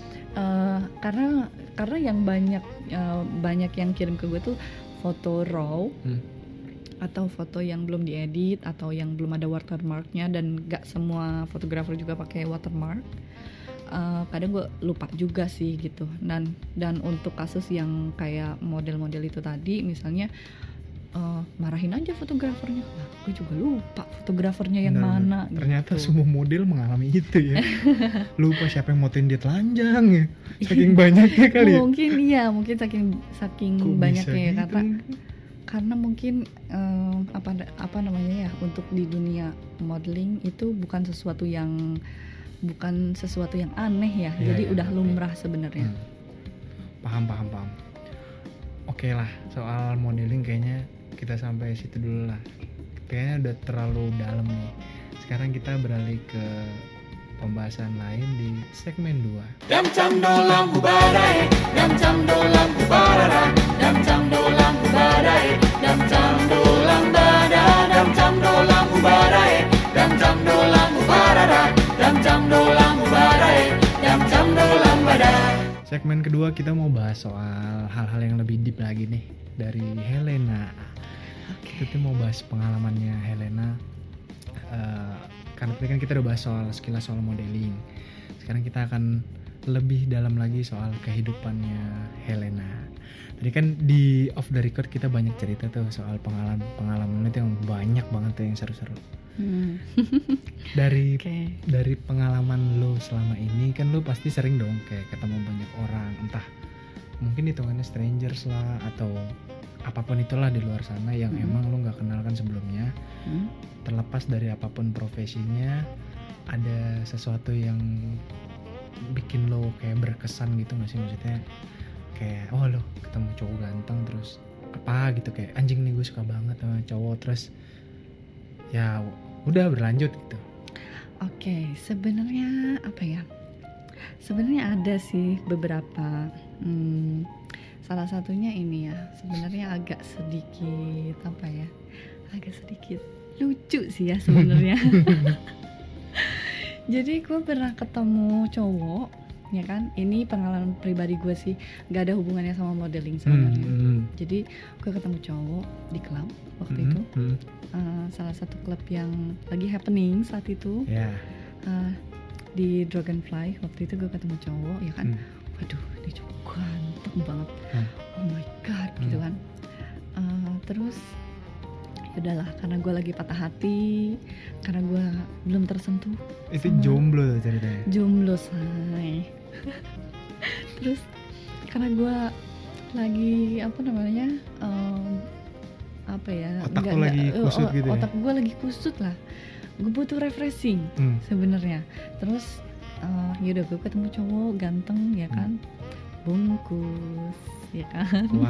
Eh, karena karena yang banyak eh, banyak yang kirim ke gue tuh foto raw, Hmm. atau foto yang belum diedit atau yang belum ada watermarknya, dan gak semua fotografer juga pakai watermark. Uh, kadang gue lupa juga sih gitu. Dan dan untuk kasus yang kayak model-model itu tadi, misalnya uh, marahin aja fotografernya. Nah, gue juga lupa fotografernya yang Benar, mana. Ternyata gitu. semua model mengalami itu ya. Lupa siapa yang motoin dia telanjang ya. Saking banyaknya kali ya. Mungkin iya, mungkin saking saking Kok banyaknya bisa ya, gitu? karena karena mungkin um, apa apa namanya ya, untuk di dunia modeling itu bukan sesuatu yang bukan sesuatu yang aneh ya, Iya, jadi iya, udah oke. lumrah sebenarnya. Hmm. Paham paham paham. Oke lah, soal modeling kayaknya kita sampai situ dulu lah. Kayaknya udah terlalu dalam nih. Sekarang kita beralih ke pembahasan lain di segmen dua. Dam cham dolam hubarai, dam cham dolam hubarara, dam cham dolam hubarai, dam cham dolam bada, dam cham dolam hubarai, dam cham dolam hubarara, dam cham dolam hubarai, dam cham dolam bada. Segmen kedua kita mau bahas soal hal-hal yang lebih deep lagi nih dari Helena. Kita tuh mau bahas pengalamannya Helena. Uh, karena tadi kan kita udah bahas soal sekilas soal modeling. Sekarang kita akan lebih dalam lagi soal kehidupannya Helena. Tadi kan di off the record kita banyak cerita tuh soal pengalaman-pengalaman itu yang banyak banget tuh yang seru-seru. Hmm. Dari Oke. dari pengalaman lo selama ini kan lo pasti sering dong kayak ketemu banyak orang, entah mungkin hitungannya strangers lah atau apapun itulah di luar sana yang Hmm. emang lo nggak kenal kan sebelumnya. Hmm. Terlepas dari apapun profesinya, ada sesuatu yang bikin lo kayak berkesan gitu nggak sih, maksudnya kayak oh lo ketemu cowok ganteng terus apa gitu kayak anjing nih gue suka banget sama cowok, terus ya udah berlanjut gitu. Oke, sebenarnya apa ya? Sebenarnya ada sih beberapa. Hmm, salah satunya ini ya, sebenarnya agak sedikit apa ya? Agak sedikit lucu sih ya sebenarnya. Jadi gue pernah ketemu cowok, ya kan? Ini pengalaman pribadi gue sih, nggak ada hubungannya sama modeling sebenarnya. Hmm, hmm, Jadi gue ketemu cowok di klub waktu hmm, itu, hmm, uh, salah satu klub yang lagi happening saat itu. ya. Uh, di Dragonfly waktu itu gue ketemu cowok, ya kan? Hmm. Waduh, ini cowok ganteng banget. Hmm. Oh my god, Hmm. gitu kan. Uh, terus ya udahlah, karena gue lagi patah hati, karena gue belum tersentuh, Itu sama- jomblo tuh ceritanya. jomblo say. Terus karena gue lagi apa namanya, um, apa ya? Otak nggak- lu lagi nggak- kusut oh, gitu ya? Otak gue lagi kusut lah. Gue butuh refreshing Hmm. sebenarnya. Terus uh, yaudah gue ketemu cowok ganteng, ya kan, bungkus, ya kan. Wah,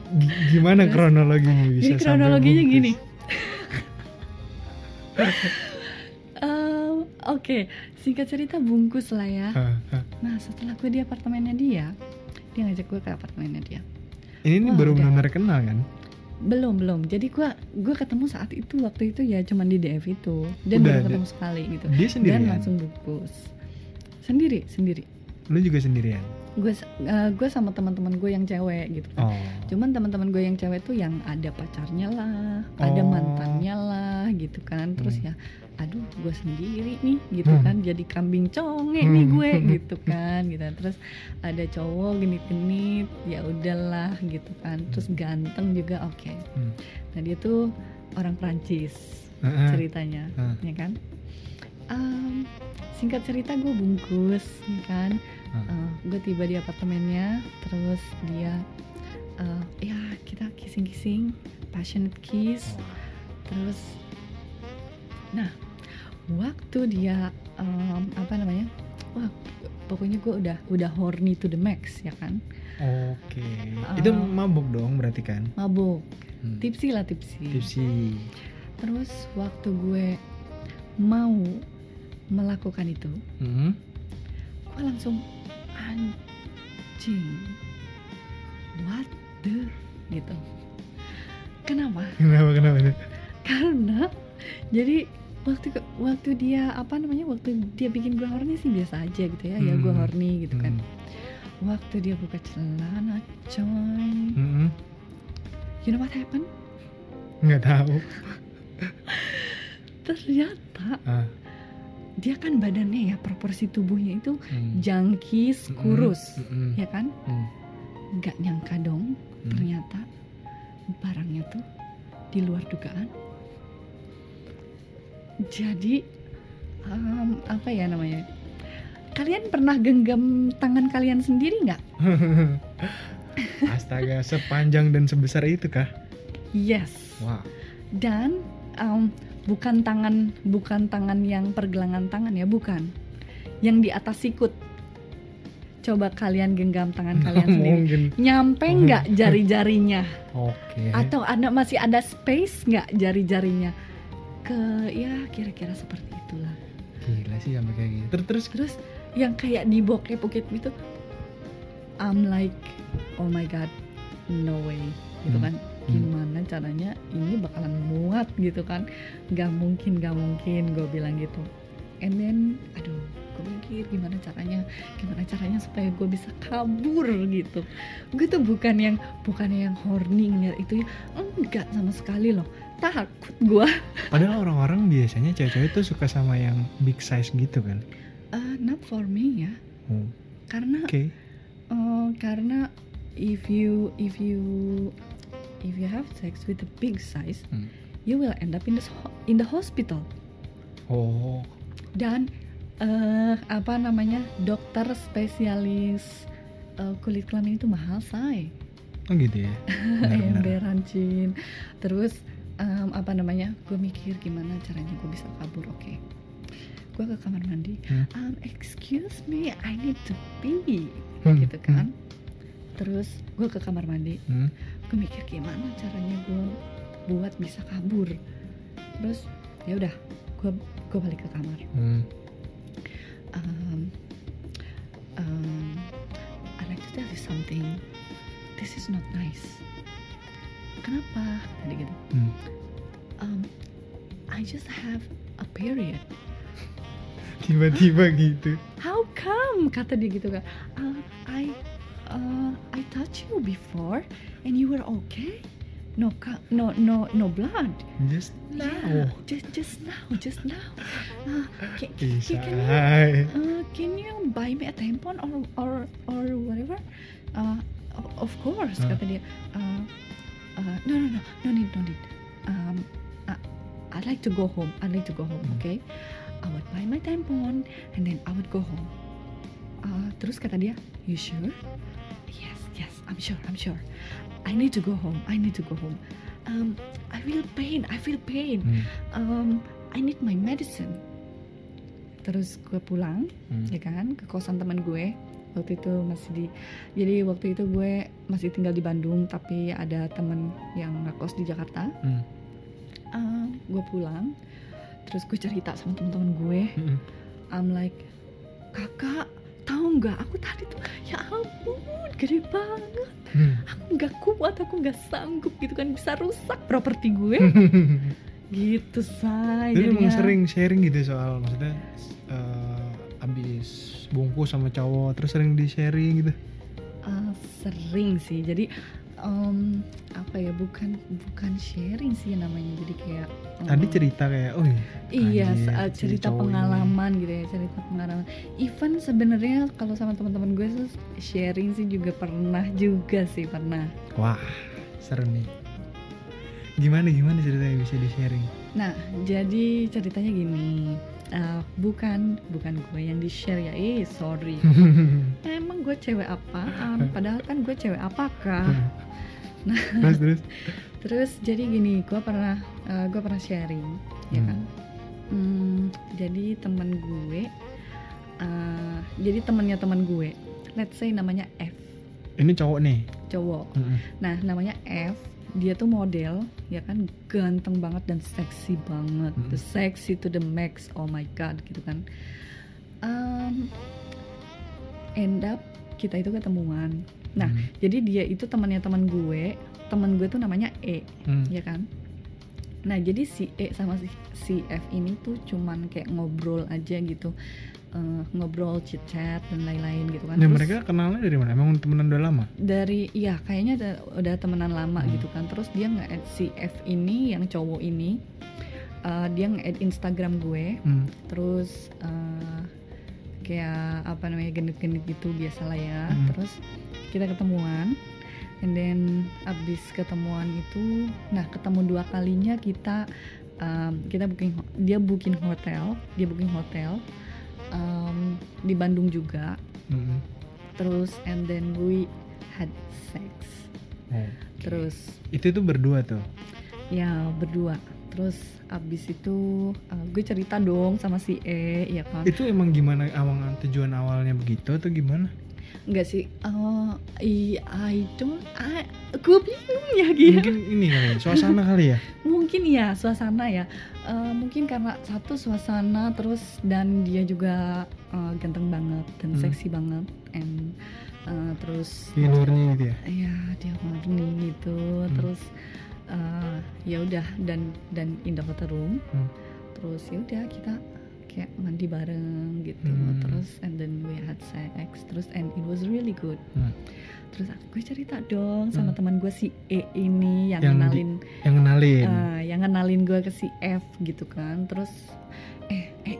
G- gimana Terus, kronologinya bisa jadi kronologinya sampai gini. bungkus? Um, Oke, singkat cerita bungkus lah ya. Hah, hah. Nah setelah gue di apartemennya dia, dia ngajak gue ke apartemennya dia. Ini nih Wah, baru udah. benar-benar kenal kan? Belum belum. Jadi gue gue ketemu saat itu waktu itu ya cuman di D F itu dan Udah, baru ketemu dia- sekali gitu. Dia sendirian? Dan langsung bungkus. Sendiri sendiri. Lu juga sendirian? Gue uh, gue sama teman-teman gue yang cewek gitu kan. Oh. Cuman teman-teman gue yang cewek tuh yang ada pacarnya lah, ada Oh. mantannya lah gitu kan. Terus Hmm. ya, aduh gue sendiri nih gitu Hmm. kan. Jadi kambing conge nih Hmm. gue gitu kan gitu. Terus ada cowok genit-genit, ya udahlah gitu kan. Terus ganteng juga oke. Hmm. Nah dia tuh orang Prancis Heeh. ceritanya, Hmm. ya kan. Um, singkat cerita gue bungkus, ya kan. Hmm. Uh, gue tiba di apartemennya, terus dia uh, ya kita kissing-kissing, passionate kiss. Terus nah waktu dia um, apa namanya, wah pokoknya gue udah udah horny to the max ya kan, Oke. Uh, Itu mabuk dong berarti kan? mabuk, Hmm. tipsi lah tipsi. Tipsi. Terus waktu gue mau melakukan itu, Hmm. gue langsung anjing, what the gitu. Kenapa? Kenapa kenapa? itu? Karena jadi waktu ke- waktu dia apa namanya waktu dia bikin gue horny sih biasa aja gitu ya, ya gue Hmm. horny gitu kan. Hmm. Waktu dia buka celana, coy, Hmm. you know what happened? Nggak tahu. Ternyata Ah. dia kan badannya ya, proporsi tubuhnya itu Hmm. jangkis, Mm-mm. kurus, Mm-mm. ya kan? Hmm. Nggak nyangka dong, Hmm. ternyata barangnya tuh di luar dugaan. Jadi um, apa ya namanya? Kalian pernah genggam tangan kalian sendiri nggak? Astaga, sepanjang dan sebesar itu kah? Yes. Wah. Dan um, bukan tangan, bukan tangan yang pergelangan tangan ya, bukan. Yang di atas sikut. Coba kalian genggam tangan kalian sendiri. Mungkin. Nyampe nggak jari-jarinya? Oke. Atau ada masih ada space nggak jari-jarinya? Ke ya kira-kira seperti itulah. Gila sih sampai kayak gitu. Terus terus Terus yang kayak di bokep-bokep itu, I'm like, oh my god, no way, gitu Hmm. kan? Gimana caranya ini bakalan muat gitu kan? Gak mungkin, gak mungkin, gue bilang gitu. And then, aduh, gue mikir gimana caranya, gimana caranya supaya gue bisa kabur gitu. Gue tuh bukan yang, bukan yang horny ngeliat itu ya, enggak sama sekali loh. Takut gue. padahal orang-orang biasanya cewek-cewek tuh suka sama yang big size gitu kan. Uh, not for me ya, Oh. karena Oke. Uh, karena if you if you if you have sex with a big size, Hmm. you will end up in the ho- in the hospital. Oh. Dan uh, apa namanya, dokter spesialis uh, kulit kelamin itu mahal say. Oh gitu ya. Benar-benar. Emberan Cin. Terus um, apa namanya, gue mikir gimana caranya gue bisa kabur. Oke, gue ke kamar mandi. Hmm. Um, excuse me, I need to pee, Hmm, gitu kan. Terus gue ke kamar mandi. Hmm. Gue mikir gimana caranya gue buat bisa kabur. Terus ya udah, gue gue balik ke kamar. Hmm. Um, um, I like to tell you something. This is not nice. Kenapa? Tadi gitu. Hmm. Um, I just have a period. Tiba-tiba gitu. How come? Kata dia gitu kan. Uh, I uh, I touched you before and you were okay. No, ca- no, no, no blood. Just now. Yeah, just, just now, just now. Uh, can, can, Bisa. can you, uh, can you buy me a tampon or or or whatever? Uh, o- of course, Huh? kata dia. Uh, uh, no, no, no, no need, no need. Um, uh, I'd like to go home. I'd like to go home. Hmm. Okay. I would buy my tampon and then I would go home. Uh, terus kata dia, you sure? Yes, yes, I'm sure, I'm sure. I need to go home. I need to go home. Um, I feel pain. I feel pain. Hmm. Um, I need my medicine. Terus gue pulang, Hmm. ya kan, ke kosan teman gue. waktu itu masih di jadi waktu itu gue masih tinggal di Bandung tapi ada temen yang ngekos di Jakarta. Hmm. Uh, gue pulang terus gue cerita sama temen-temen gue. Hmm. I'm like, kakak tahu nggak aku tadi tuh ya ampun gede banget. Hmm. Aku nggak kuat, aku nggak sanggup gitu kan, bisa rusak properti gue. Gitu say. Jadi emang jadinya- sering sharing gitu soal maksudnya uh, abis bungkus sama cowok terus sering di sharing gitu. Uh, sering sih, jadi um, apa ya, bukan bukan sharing sih namanya, jadi kayak um, Tadi cerita kayak oh iya. iya anjir, saat si cerita cowok ini. pengalaman gitu ya, cerita pengalaman. Even sebenarnya kalau sama teman-teman gue tuh sharing sih juga pernah juga sih pernah. Wah, seru nih. Gimana gimana ceritanya bisa di sharing? Nah jadi ceritanya gini, uh, bukan bukan gue yang di share ya, eh sorry. Emang gue cewek apaan? Padahal kan gue cewek apakah? Nah terus terus. terus jadi gini, gue pernah uh, gue pernah sharing, ya Hmm. kan? Hmm, jadi teman gue, uh, jadi temannya teman gue, let's say namanya F, Ini cowok nih. cowok. Mm-mm. Nah namanya F, dia tuh model, ya kan, ganteng banget dan seksi banget, Hmm. the sexy to the max, oh my god, gitu kan. Um, end up kita itu ketemuan. Nah, Hmm. jadi dia itu temannya teman gue, teman gue tuh namanya E, Hmm. ya kan. Nah jadi si E sama si, si F ini tuh cuman kayak ngobrol aja gitu, eh, ngobrol chit chat dan lain-lain gitu kan. Nah, Terus mereka kenalnya dari mana? Emang temenan udah lama? dari, iya kayaknya ada- udah temenan lama Hmm. gitu kan. Terus dia nge-add si F ini, yang cowok ini, eh, dia nge-add Instagram gue. Hmm. Terus eh, kayak apa namanya, genit-genit gitu biasalah ya. Hmm. Terus kita ketemuan, and then abis ketemuan itu, nah ketemu dua kalinya kita um, kita booking, dia booking hotel, dia booking hotel um, di Bandung juga. Hmm. Terus and then we had sex. Oh. Terus Itu tuh berdua tuh. ya berdua. Terus abis itu uh, gue cerita dong sama si E, ya kan. Itu emang gimana awal tujuan awalnya begitu atau gimana? Enggak sih, uh, I, I don't, I, gue bingung ya gitu. Mungkin ini kali ya, suasana kali ya. Mungkin ya suasana ya, uh, mungkin karena satu suasana, terus dan dia juga uh, ganteng banget dan Hmm. seksi banget, and uh, terus Ingin horny gitu ya. ya dia horny gitu. Hmm. Terus uh, ya udah, dan dan in the hotel room. Hmm. Terus ya udah kita kayak mandi bareng gitu. Hmm. Terus and then we had sex, terus and it was really good. Hmm. Terus gue cerita dong sama Hmm. teman gue si E ini yang, Yang di- kenalin Yang kenalin. uh, yang kenalin gue ke si F gitu kan. Terus eh eh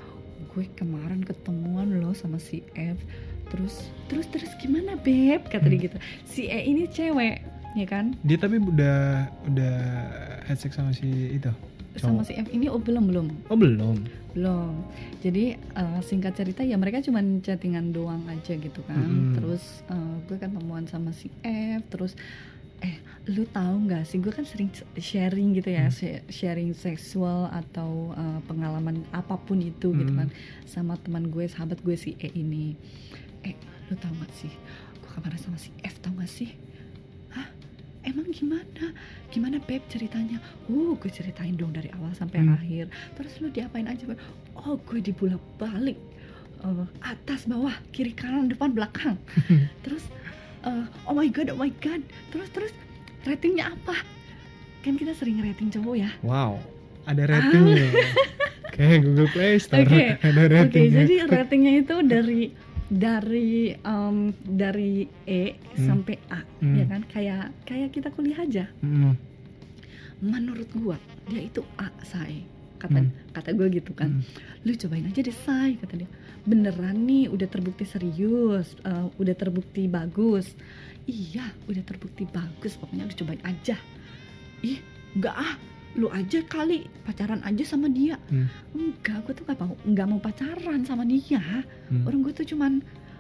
gue kemarin ketemuan loh sama si F. Terus terus terus gimana beb, kata dia Hmm. gitu. Si E ini cewek, ya kan? Dia tapi udah udah had sex sama si itu. Sama Cowok. si F ini oh belum belum Oh belum. belum. Jadi uh, singkat cerita ya mereka cuma chattingan doang aja gitu kan. Mm-mm. Terus uh, gue ketemuan sama si F. Terus eh lu tahu nggak sih, gue kan sering sharing gitu ya, Hmm. sh- sharing seksual atau uh, pengalaman apapun itu gitu Hmm. kan sama teman gue, sahabat gue si E ini. Eh lu tahu nggak sih, gue kemarin sama si F, tahu nggak sih? Hah? Emang gimana? Gimana beb ceritanya? Uh, gue ceritain dong dari awal sampai Hmm. akhir. Terus lu diapain aja beb? Oh, gue dibolak balik, uh, atas bawah kiri kanan depan belakang. Terus uh, oh my god, oh my god. Terus terus ratingnya apa? Kan kita sering rating cowok ya. Wow. Ada ratingnya. Kayak Google Play Store. Oke. Ada Oke, ratingnya. jadi ratingnya itu dari dari um, dari E Hmm. sampai A, Hmm. ya kan? Kayak kayak kita kuliah aja. Hmm. Menurut gua dia itu A, say. Kata Hmm. kata gua gitu kan. Hmm. Lu cobain aja deh, say, kata dia. Beneran nih, udah terbukti serius, uh, udah terbukti bagus. Iya, udah terbukti bagus, pokoknya lu cobain aja. Ih, enggak ah, lu aja kali pacaran aja sama dia. Hmm. Enggak, gue tuh nggak mau nggak mau pacaran sama dia. Hmm. Orang gue tuh cuman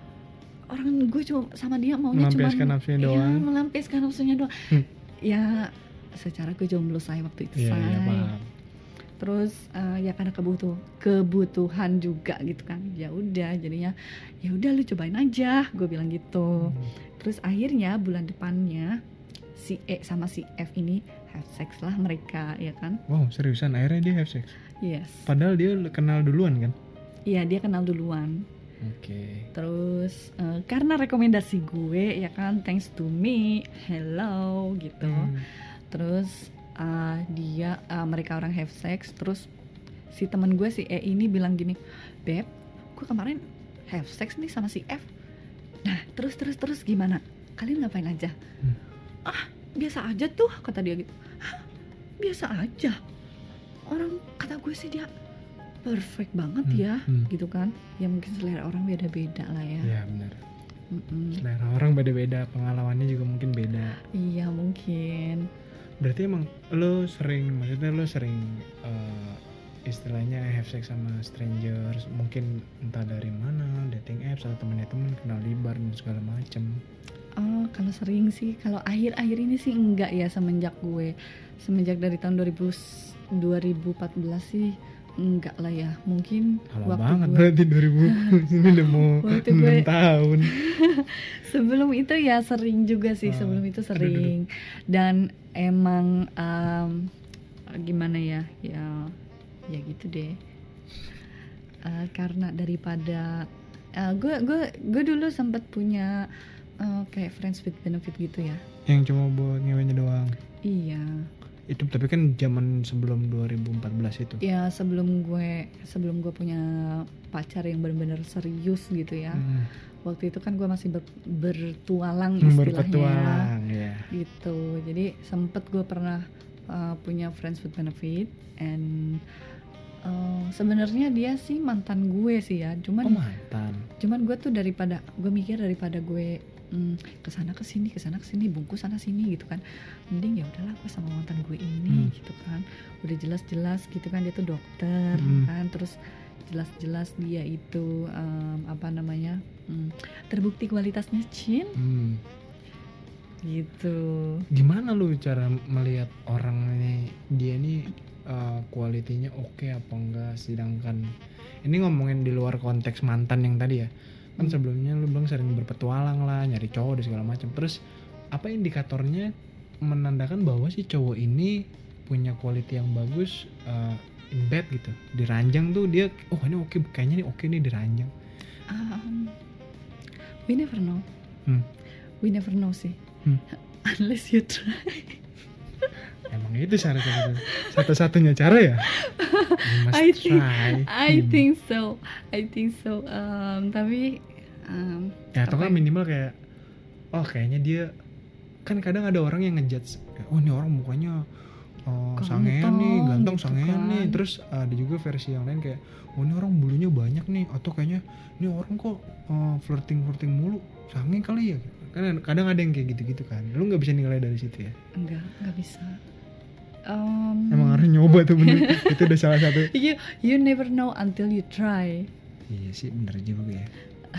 orang gue cuma sama dia maunya cuman Melampiaskan nafsunya ya, doang. melampiaskan nafsunya doang. Hmm. Ya secara gue jomblo, say, waktu itu, Iya, say. iya, paham. terus uh, ya karena kebutuh kebutuhan juga gitu kan, ya udah jadinya ya udah lu cobain aja, gue bilang gitu. Hmm. Terus akhirnya bulan depannya si E sama si F ini have sex lah mereka, ya kan. Wow, seriusan akhirnya dia have sex? Yes. Padahal dia kenal duluan kan? Iya, dia kenal duluan. Oke. Okay. Terus uh, karena rekomendasi gue ya kan, thanks to me, hello gitu. Hmm. Terus uh, dia uh, mereka orang have sex. Terus si teman gue si E ini bilang gini, Beb, gue kemarin have sex nih sama si F. Nah terus terus terus gimana? Kalian ngapain aja? Hmm. Ah biasa aja tuh, kata dia gitu. Hah, biasa aja. Orang kata gue sih dia perfect banget hmm, ya, hmm. gitu kan. Ya mungkin selera orang beda-beda lah ya. Iya benar. Mm-mm. Selera orang beda-beda, pengalamannya juga mungkin beda. Iya mungkin. Berarti emang lo sering, maksudnya lo sering uh, istilahnya have sex sama strangers, mungkin entah dari mana, dating apps atau temennya temen, kenal di bar dan segala macem. Oh, kalau sering sih, kalau akhir-akhir ini sih enggak ya, semenjak gue semenjak dari tahun dua ribu empat belas sih enggak lah ya. Mungkin lama waktu banget gue, berarti dua ribu ini udah mau enam tahun. Sebelum itu ya sering juga sih, oh, sebelum itu sering. Aduh, aduh. Dan emang um, gimana ya, ya ya gitu deh. Uh, karena daripada uh, gue gue gue dulu sempat punya Uh, kayak friends with benefit gitu ya, yang cuma buat ngewenya doang. Iya. Itu tapi kan zaman sebelum dua ribu empat belas itu. Ya sebelum gue sebelum gue punya pacar yang benar-benar serius gitu ya. Hmm. Waktu itu kan gue masih ber, bertualang istilahnya. Berpetualang ya. Gitu. Jadi sempet gue pernah uh, punya friends with benefit, and uh, sebenarnya dia sih mantan gue sih ya. Cuman oh, mantan. Cuman gue tuh daripada gue mikir daripada gue Hmm, kesana kesini kesana kesini bungkus sana sini gitu kan, mending ya udahlah gue sama mantan gue ini, hmm. gitu kan, udah jelas-jelas gitu kan, dia tuh dokter, hmm. kan, terus jelas-jelas dia itu um, apa namanya hmm, terbukti kualitasnya Chin, hmm. gitu. Gimana lu cara melihat orang ini, dia ini uh, kualitinya oke okay apa enggak, sedangkan ini ngomongin di luar konteks mantan yang tadi ya. Kan sebelumnya lu bilang sering berpetualang lah, nyari cowok dan segala macam. Terus apa indikatornya menandakan bahwa si cowok ini punya quality yang bagus uh, in bed gitu, di ranjang tuh dia, oh ini oke, okay, kayaknya nih oke okay nih di ranjang. Um, we never know. Hmm. We never know sih. Hmm. Unless you try. Emang itu syaratnya, satu-satunya cara ya? I think, I think so, I think so. Um, tapi, um, ya atau kan minimal kayak, oh kayaknya dia, kan kadang ada orang yang ngejudge, oh ini orang mukanya oh, sangean nih, ganteng gitu sangean kan. nih. Terus ada juga versi yang lain kayak, oh ini orang bulunya banyak nih, atau kayaknya ini orang kok uh, flirting flirting mulu, sange kali ya. Kan kadang ada yang kayak gitu-gitu kan. Lu nggak bisa nilai dari situ ya? Enggak, nggak bisa. Um, Emang harus nyoba tuh bener. Itu udah salah satu. You you never know until you try. Iya sih, bener juga ya.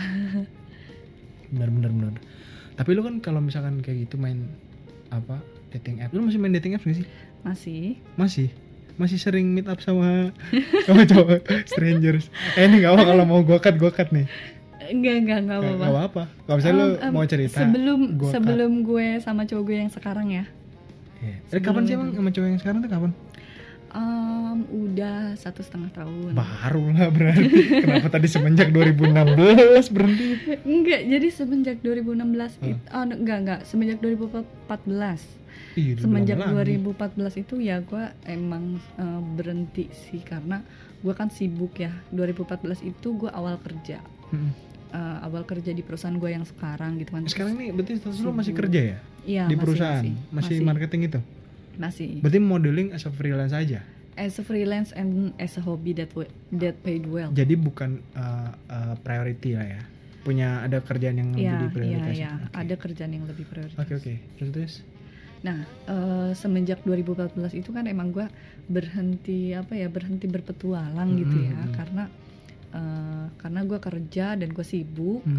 Bener bener bener. Tapi lu kan kalau misalkan kayak gitu main apa dating app, lu masih main dating apps gak sih? Masih. Masih. Masih sering meet up sama sama cowok strangers. Eh ini nggak apa kalau mau gua cut gua cut nih. Enggak enggak enggak apa-apa. Enggak apa-apa. Kalau misalnya um, lu um, mau cerita. Sebelum sebelum cut. Gue sama cowok gue yang sekarang ya. Eh, kapan sih emang sama cowok yang sekarang tuh kapan? Um, udah satu setengah tahun. Baru lah berarti. Kenapa tadi semenjak dua ribu enam belas berhenti? Enggak, jadi semenjak dua ribu enam belas hmm. itu, oh, enggak enggak, semenjak dua ribu empat belas. Iya, semenjak dua ribu empat belas itu ya gue emang uh, berhenti sih karena gue kan sibuk ya. dua ribu empat belas itu gue awal kerja. Hmm. Uh, awal kerja di perusahaan gue yang sekarang gitu kan. Sekarang nih berarti status lu masih kerja ya? Iya, di masih, perusahaan masih, masih, masih marketing itu? Masih. Berarti modeling as a freelance aja? As a freelance and as a hobby that w- that paid well. Jadi bukan uh, uh, priority lah ya? Punya ada kerjaan yang ya, lebih prioritas? Iya, iya, okay. Ada kerjaan yang lebih prioritas. Oke, okay, oke. Okay. Terus terus? Nah, uh, semenjak dua ribu empat belas itu kan emang gue berhenti apa ya, berhenti berpetualang mm-hmm. gitu ya, karena Uh, karena gue kerja dan gue sibuk, hmm.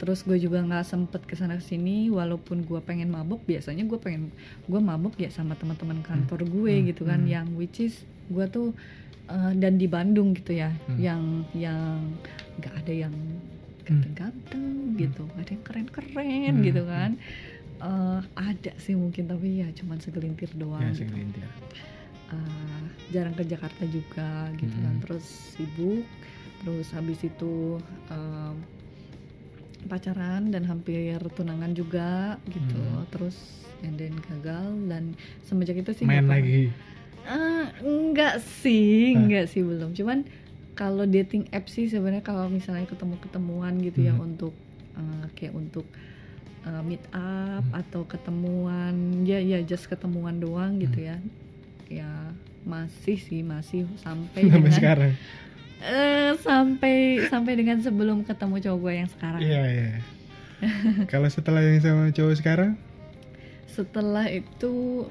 terus gue juga nggak sempet kesana kesini, walaupun gue pengen mabuk, biasanya gue pengen gue mabuk ya sama teman-teman kantor gue Hmm. gitu kan, Hmm. yang which is gue tuh uh, dan di Bandung gitu ya, Hmm. yang yang nggak ada yang ganteng-ganteng gitu, nggak ada yang keren-keren Hmm. gitu kan. Uh, ada sih mungkin, tapi ya cuman segelintir doang Ya, gitu. segelintir. Uh, jarang ke Jakarta juga gitu kan, Mm-mm. terus sibuk, terus habis itu um, pacaran dan hampir tunangan juga gitu, Mm. terus and then gagal, dan semenjak itu sih Main nggak lagi. pernah. Uh, enggak sih, Hah? enggak sih belum, cuman kalau dating app sih sebenarnya kalau misalnya ketemu-ketemuan gitu ya, Hmm. untuk uh, kayak untuk uh, meet up Hmm. atau ketemuan ya ya just ketemuan doang gitu Hmm. ya. Ya masih sih, masih sampai Sampai dengan sekarang. eh, sampai sampai dengan sebelum ketemu cowok gue yang sekarang. Iya, iya. Kalau setelah yang sama cowok sekarang? Setelah itu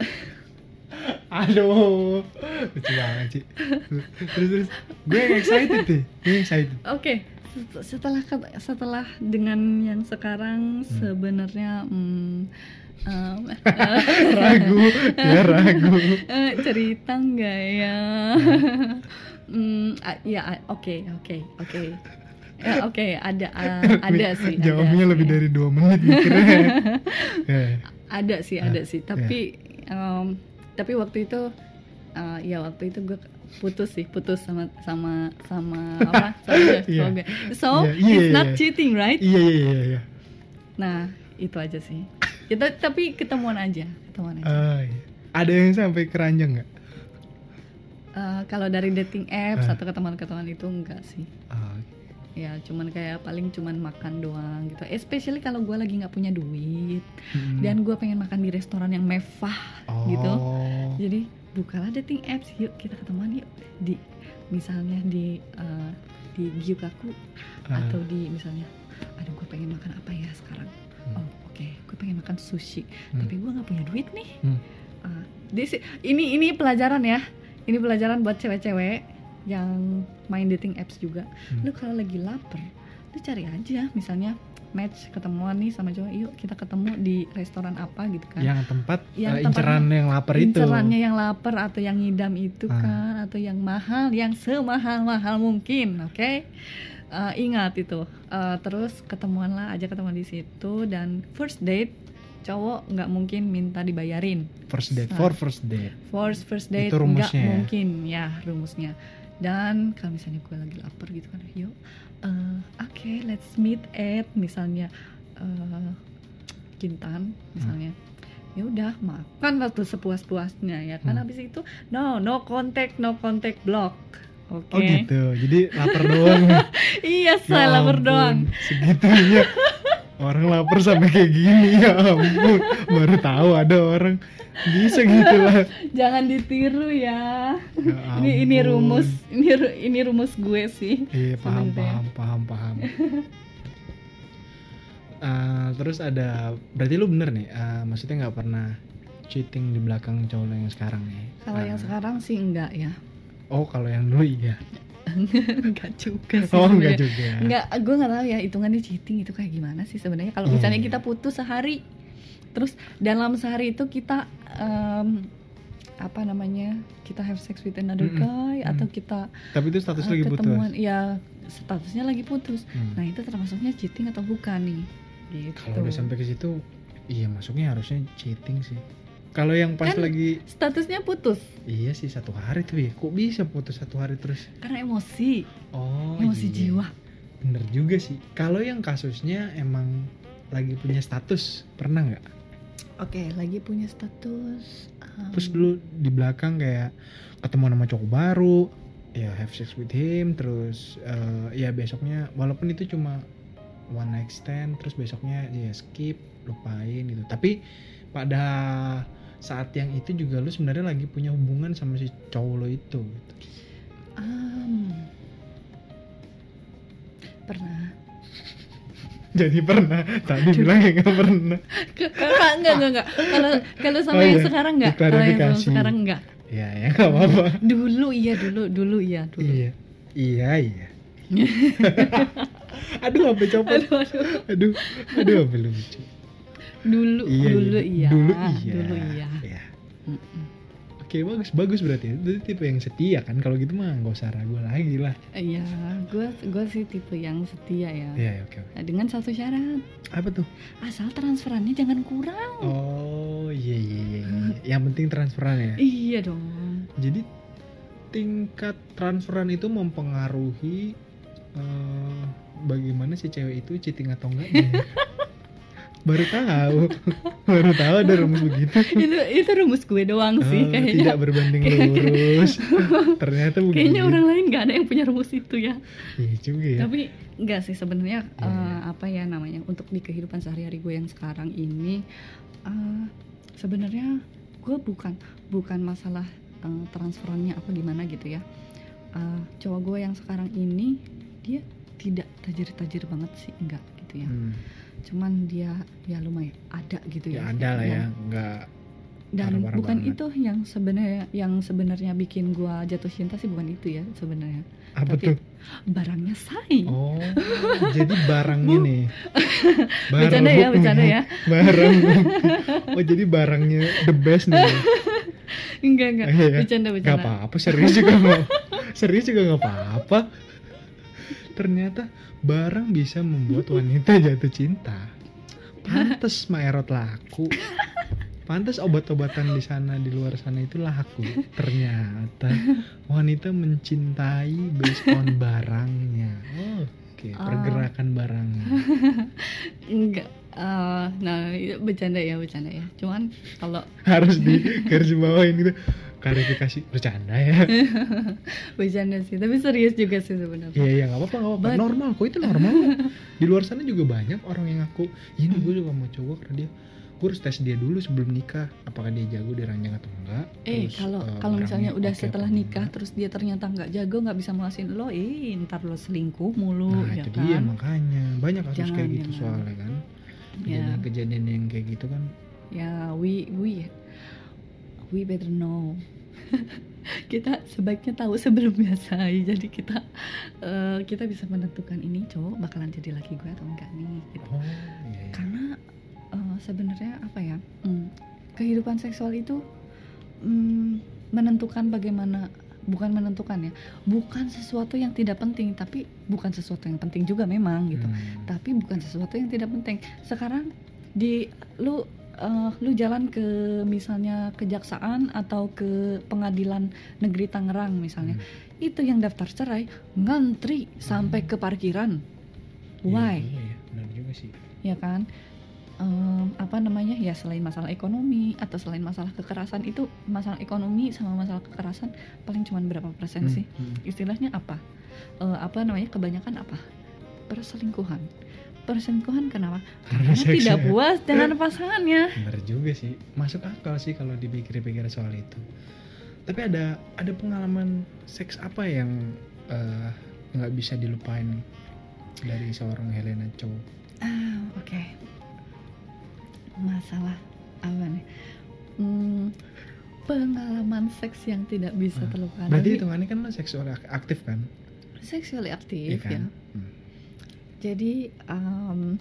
Aduh, lucu banget sih. Terus terus, gue yang excited deh, gue yang excited. oke, set- setelah ket- setelah dengan yang sekarang Hmm. sebenarnya hmm, um, Ragu, ya ragu. eh, cerita nggak ya? Hmm, ah, ya ah, oke oke oke. Ya, oke, ada ah, ada sih. ada Jawabnya sih. lebih dari dua menit mikirnya. Ya. Ada sih, ada Ah, sih. Tapi em, tapi waktu itu eh, ya waktu itu gue putus sih, putus sama sama sama apa? Sama, Iya. sama gue. So Iya, iya, it's not iya. cheating, right? Iya iya iya iya. Nah itu aja sih. Kita tapi ketemuan aja, ketemuan aja. Ah, iya. Ada yang sampai keranjang nggak? Eh, kalau dari dating apps Ah. atau ketemuan-ketemuan itu enggak sih. Ah, Ya cuman kayak paling cuman makan doang gitu. Especially kalau gue lagi nggak punya duit hmm. dan gue pengen makan di restoran yang mewah gitu. Oh. Jadi bukalah dating apps, yuk kita ketemuan yuk di misalnya di uh, di Gyukaku Ah. atau di misalnya, aduh gue pengen makan apa ya sekarang. Hmm. Oh oke, gue pengen makan sushi, Hmm. tapi gue nggak punya duit nih. Hmm. Uh, this- ini ini pelajaran ya, ini pelajaran buat cewek-cewek yang main dating apps juga. Hmm. Lu kalau lagi lapar, lu cari aja misalnya match ketemuan nih sama cowok, yuk kita ketemu di restoran apa gitu kan. Yang tempat Yang eh, tempatnya- inceran yang lapar itu. Incerannya yang lapar atau yang ngidam itu Ah. kan, atau yang mahal, yang semahal-mahal mungkin, oke? Eh, ingat itu. Eh, terus ketemuan lah aja, ketemuan di situ, dan first date cowok nggak mungkin minta dibayarin. First date, Nah. for first date. First first date Itu nggak rumusnya ya? mungkin ya rumusnya. Dan kalau misalnya gue lagi lapar gitu kan, yuk, eh, oke let's meet at misalnya eh, Kintan misalnya. Ya udah makan lah tuh sepuas-puasnya ya kan. Hmm. Habis itu no no contact no contact block. Oke. Oh gitu, jadi lapar doang. Iya, Ya saya lapar ampun, doang. segitunya. Orang lapar sampai kayak gini, ya ampun. Baru tahu ada orang bisa gitu lah. Jangan ditiru ya. Ya Ini ini ampun. rumus, ini ru- ini rumus gue sih. Iya paham sebenarnya. paham paham paham. Ah, terus ada, berarti lu bener nih, ah, maksudnya nggak pernah cheating di belakang cowok lo yang sekarang nih? Kalau yang Ah. sekarang sih enggak ya. Oh kalau yang dulu iya. Enggak juga sih. Oh enggak sebenarnya. juga. Enggak, gue nggak tahu ya hitungannya cheating itu kayak gimana sih sebenarnya. Kalau Hmm. misalnya kita putus sehari, terus dalam sehari itu kita em, apa namanya, kita have sex with another Mm-mm. guy Mm. atau kita Tapi itu status eh, lagi ketemuan, putus. ya statusnya lagi putus. Hmm. Nah itu termasuknya cheating atau bukan nih? Gitu. Kalau udah sampai ke situ, iya masuknya harusnya cheating sih. Kalau yang pas Kan- lagi, Statusnya putus iya sih satu hari tuh ya. Kok bisa putus satu hari terus? karena emosi, Oh emosi iya. jiwa. Bener juga sih. Kalau yang kasusnya emang lagi punya status, pernah nggak? Oke, lagi punya status. em, Terus dulu di belakang kayak ketemu sama cowok baru, ya have sex with him, terus eh, ya besoknya walaupun itu cuma one night stand, terus besoknya ya skip, lupain gitu. Tapi pada saat yang itu juga lu sebenarnya lagi punya hubungan sama si cowok lo itu gitu. em, pernah. Jadi pernah, tadi bilang ya nggak pernah. Kakak enggak enggak enggak. Kalau kalau sama Oh yang iya, sekarang enggak. Kalau yang sama diklarifikasi. sekarang enggak. Ya ya nggak apa-apa. Dulu iya dulu dulu iya dulu. Iya, iya iya. Aduh sampai copot. Aduh, aduh. Aduh, aduh sampai lucu. Dulu, Iya, dulu iya, Dulu iya. dulu iya. Iya. Mm-mm. Oke, bagus, bagus berarti. Itu tipe yang setia kan? Kalau gitu mah nggak usah ragu lagi lah. Iya, gue gue sih tipe yang setia ya. Iya, oke. oke. Nah, dengan satu syarat, Apa tuh? asal transferannya jangan kurang. Oh, iya iya iya. iya. Yang penting transferan ya. Iya dong. Jadi tingkat transferan itu mempengaruhi eh, bagaimana si cewek itu cheating atau enggaknya. Baru tahu, baru tahu ada rumus begitu. itu itu rumus gue doang sih Oh, kayaknya. tidak berbanding lurus. Ternyata begitu. Kayaknya orang lain nggak ada yang punya rumus itu ya. Iya juga ya. Tapi enggak sih sebenarnya Iya, eh, iya. apa ya namanya untuk di kehidupan sehari-hari gue yang sekarang ini eh, sebenarnya gue bukan bukan masalah eh, transferannya apa gimana gitu ya. Eh, cowok gue yang sekarang ini dia tidak tajir-tajir banget sih, enggak gitu ya. Hmm. Cuman dia ya lumayan ada gitu Ya ya. ada lah ya, Dan- nggak Dan parah-parah bukan banget. itu yang sebenarnya yang sebenarnya bikin gue jatuh cinta sih, bukan itu ya sebenarnya. apa Tapi- tuh? Barangnya say. Oh, jadi barangnya nih. Bercanda ya, bercanda ya. Barang. Oh, jadi barangnya the best nih. Enggak enggak, Iya, iya. bercanda Gak bercanda. apa-apa, serius juga nggak. Serius juga nggak apa-apa. Ternyata barang bisa membuat wanita jatuh cinta. Pantes Maerot laku. Pantes obat-obatan di sana, di luar sana itu laku. Ternyata wanita mencintai based on barangnya. Oh, oke, Oh. pergerakan barangnya. Enggak. eh, nah, itu bercanda ya, bercanda ya. Cuman kalau Harus di garis bawahin gitu. Klarifikasi bercanda ya. bercanda sih, tapi serius juga sih sebenarnya. Iya iya nggak apa-apa nggak apa-apa. But- Normal kok, itu normal. Di luar sana juga banyak orang yang ngaku, ini gue juga mau cowok karena dia, gue harus tes dia dulu sebelum nikah, apakah dia jago di ranjang atau enggak. Eh, Terus, kalau eh, kalau misalnya barangnya udah oke setelah apa nikah enggak. terus dia ternyata nggak jago, nggak bisa muasin lo, eh ntar lo selingkuh mulu, Nah ya itu kan? dia makanya banyak kasus Jangan, kayak gitu jangan. soalnya kan. Ya, Kejadian-kejadian yang kayak gitu kan. ya we we we better know. Kita sebaiknya tahu sebelum biasai, jadi kita eh, kita bisa menentukan ini cowok bakalan jadi laki gue atau enggak nih gitu. Oh iya, iya. Karena eh, sebenarnya apa ya, hmm, kehidupan seksual itu hmm, menentukan bagaimana, bukan menentukan ya, bukan sesuatu yang tidak penting, tapi bukan sesuatu yang penting juga memang gitu. Hmm. Tapi bukan sesuatu yang tidak penting. Sekarang di lu eh, lu jalan ke misalnya kejaksaan atau ke pengadilan negeri Tangerang misalnya, Hmm. itu yang daftar cerai ngantri sampai ke parkiran. Why? Iya, iya, benar juga sih. Ya kan? Em, apa namanya ya, selain masalah ekonomi atau selain masalah kekerasan, itu masalah ekonomi sama masalah kekerasan paling cuma berapa persen Hmm, sih? hmm. Istilahnya apa? Eh, apa namanya, kebanyakan apa? Perselingkuhan. Perselingkuhan kenapa? Karena Karena seks tidak ya. puas dengan pasangannya. Bener juga sih, masuk akal sih kalau dipikir-pikir soal itu. Tapi ada ada pengalaman seks apa yang eh, nggak bisa dilupain dari seorang Helena Chow? Ah, oke. Masalah apa nih? Hmm, pengalaman seks yang tidak bisa Ah, terlupakan. Berarti Tapi hitungannya kan lo seksual ak- aktif kan? seksually Iya aktif kan? ya. Hmm. Jadi um,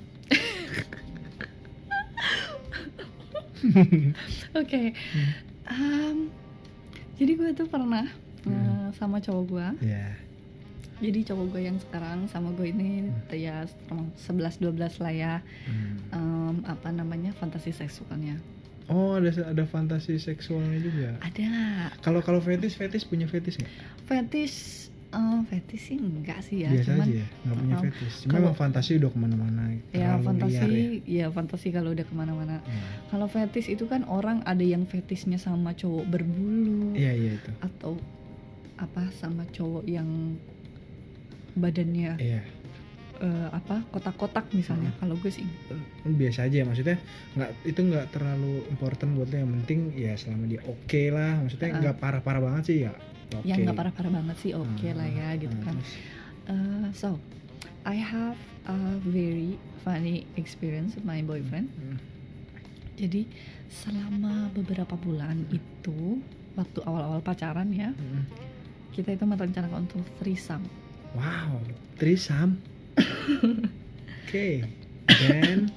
oke. Um, jadi gue tuh pernah Hmm. uh, sama cowok gue. Iya. Jadi cowok gue yang sekarang sama gue ini ya sebelas dua belas lah ya. Hmm. Um, apa namanya, fantasi seksualnya. Oh ada ada fantasi seksualnya juga. Ada Kalau kalau fetis fetis punya fetis nggak? fetish, uh, fetish sih enggak sih ya. Biasa Cuman aja ya, nggak punya uh, fetis. Cuma kalau- emang fantasi udah kemana-mana. ya terlalu fantasi, liar ya. ya fantasi kalau udah kemana-mana. Ya. Kalau fetish itu kan orang ada yang fetishnya sama cowok berbulu, Iya iya itu. atau apa sama cowok yang badannya Iya. eh, apa kotak-kotak misalnya. Hmm. Kalau gue sih Biasa aja, maksudnya nggak itu nggak terlalu important buat lo, yang penting ya selama dia oke lah, maksudnya Uh-uh. nggak parah-parah banget sih ya oke. yang nggak parah-parah banget sih, oke Ah, lah ya gitu ah, kan. terus, Eh, so I have a very funny experience with my boyfriend. hmm, Jadi selama beberapa bulan itu, waktu awal-awal pacaran ya, hmm. kita itu merencanakan untuk threesome. Wow, trisam. Oke. Dan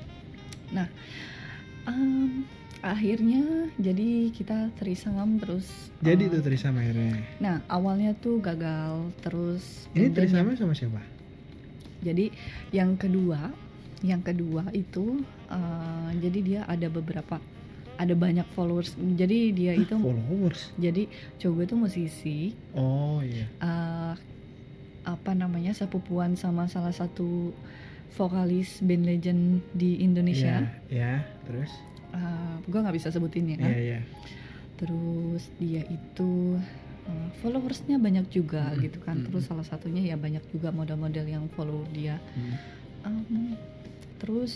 Um, akhirnya jadi kita threesome terus. jadi uh, tuh threesome akhirnya. Nah awalnya tuh gagal terus. Ini and then threesome yang- sama siapa? Jadi yang kedua, yang kedua itu uh, jadi dia ada beberapa, ada banyak followers. Jadi dia itu, Followers. jadi cowok gue tuh musisi, Oh iya. uh, apa namanya sepupuan sama salah satu vokalis band legend di Indonesia. Ya, ya. Terus? Uh, gue nggak bisa sebutin ya. Iya, iya. Terus dia itu uh, followersnya banyak juga Mm-mm, gitu kan. mm-mm. Terus salah satunya ya banyak juga model-model yang follow dia. Hmm. Um, terus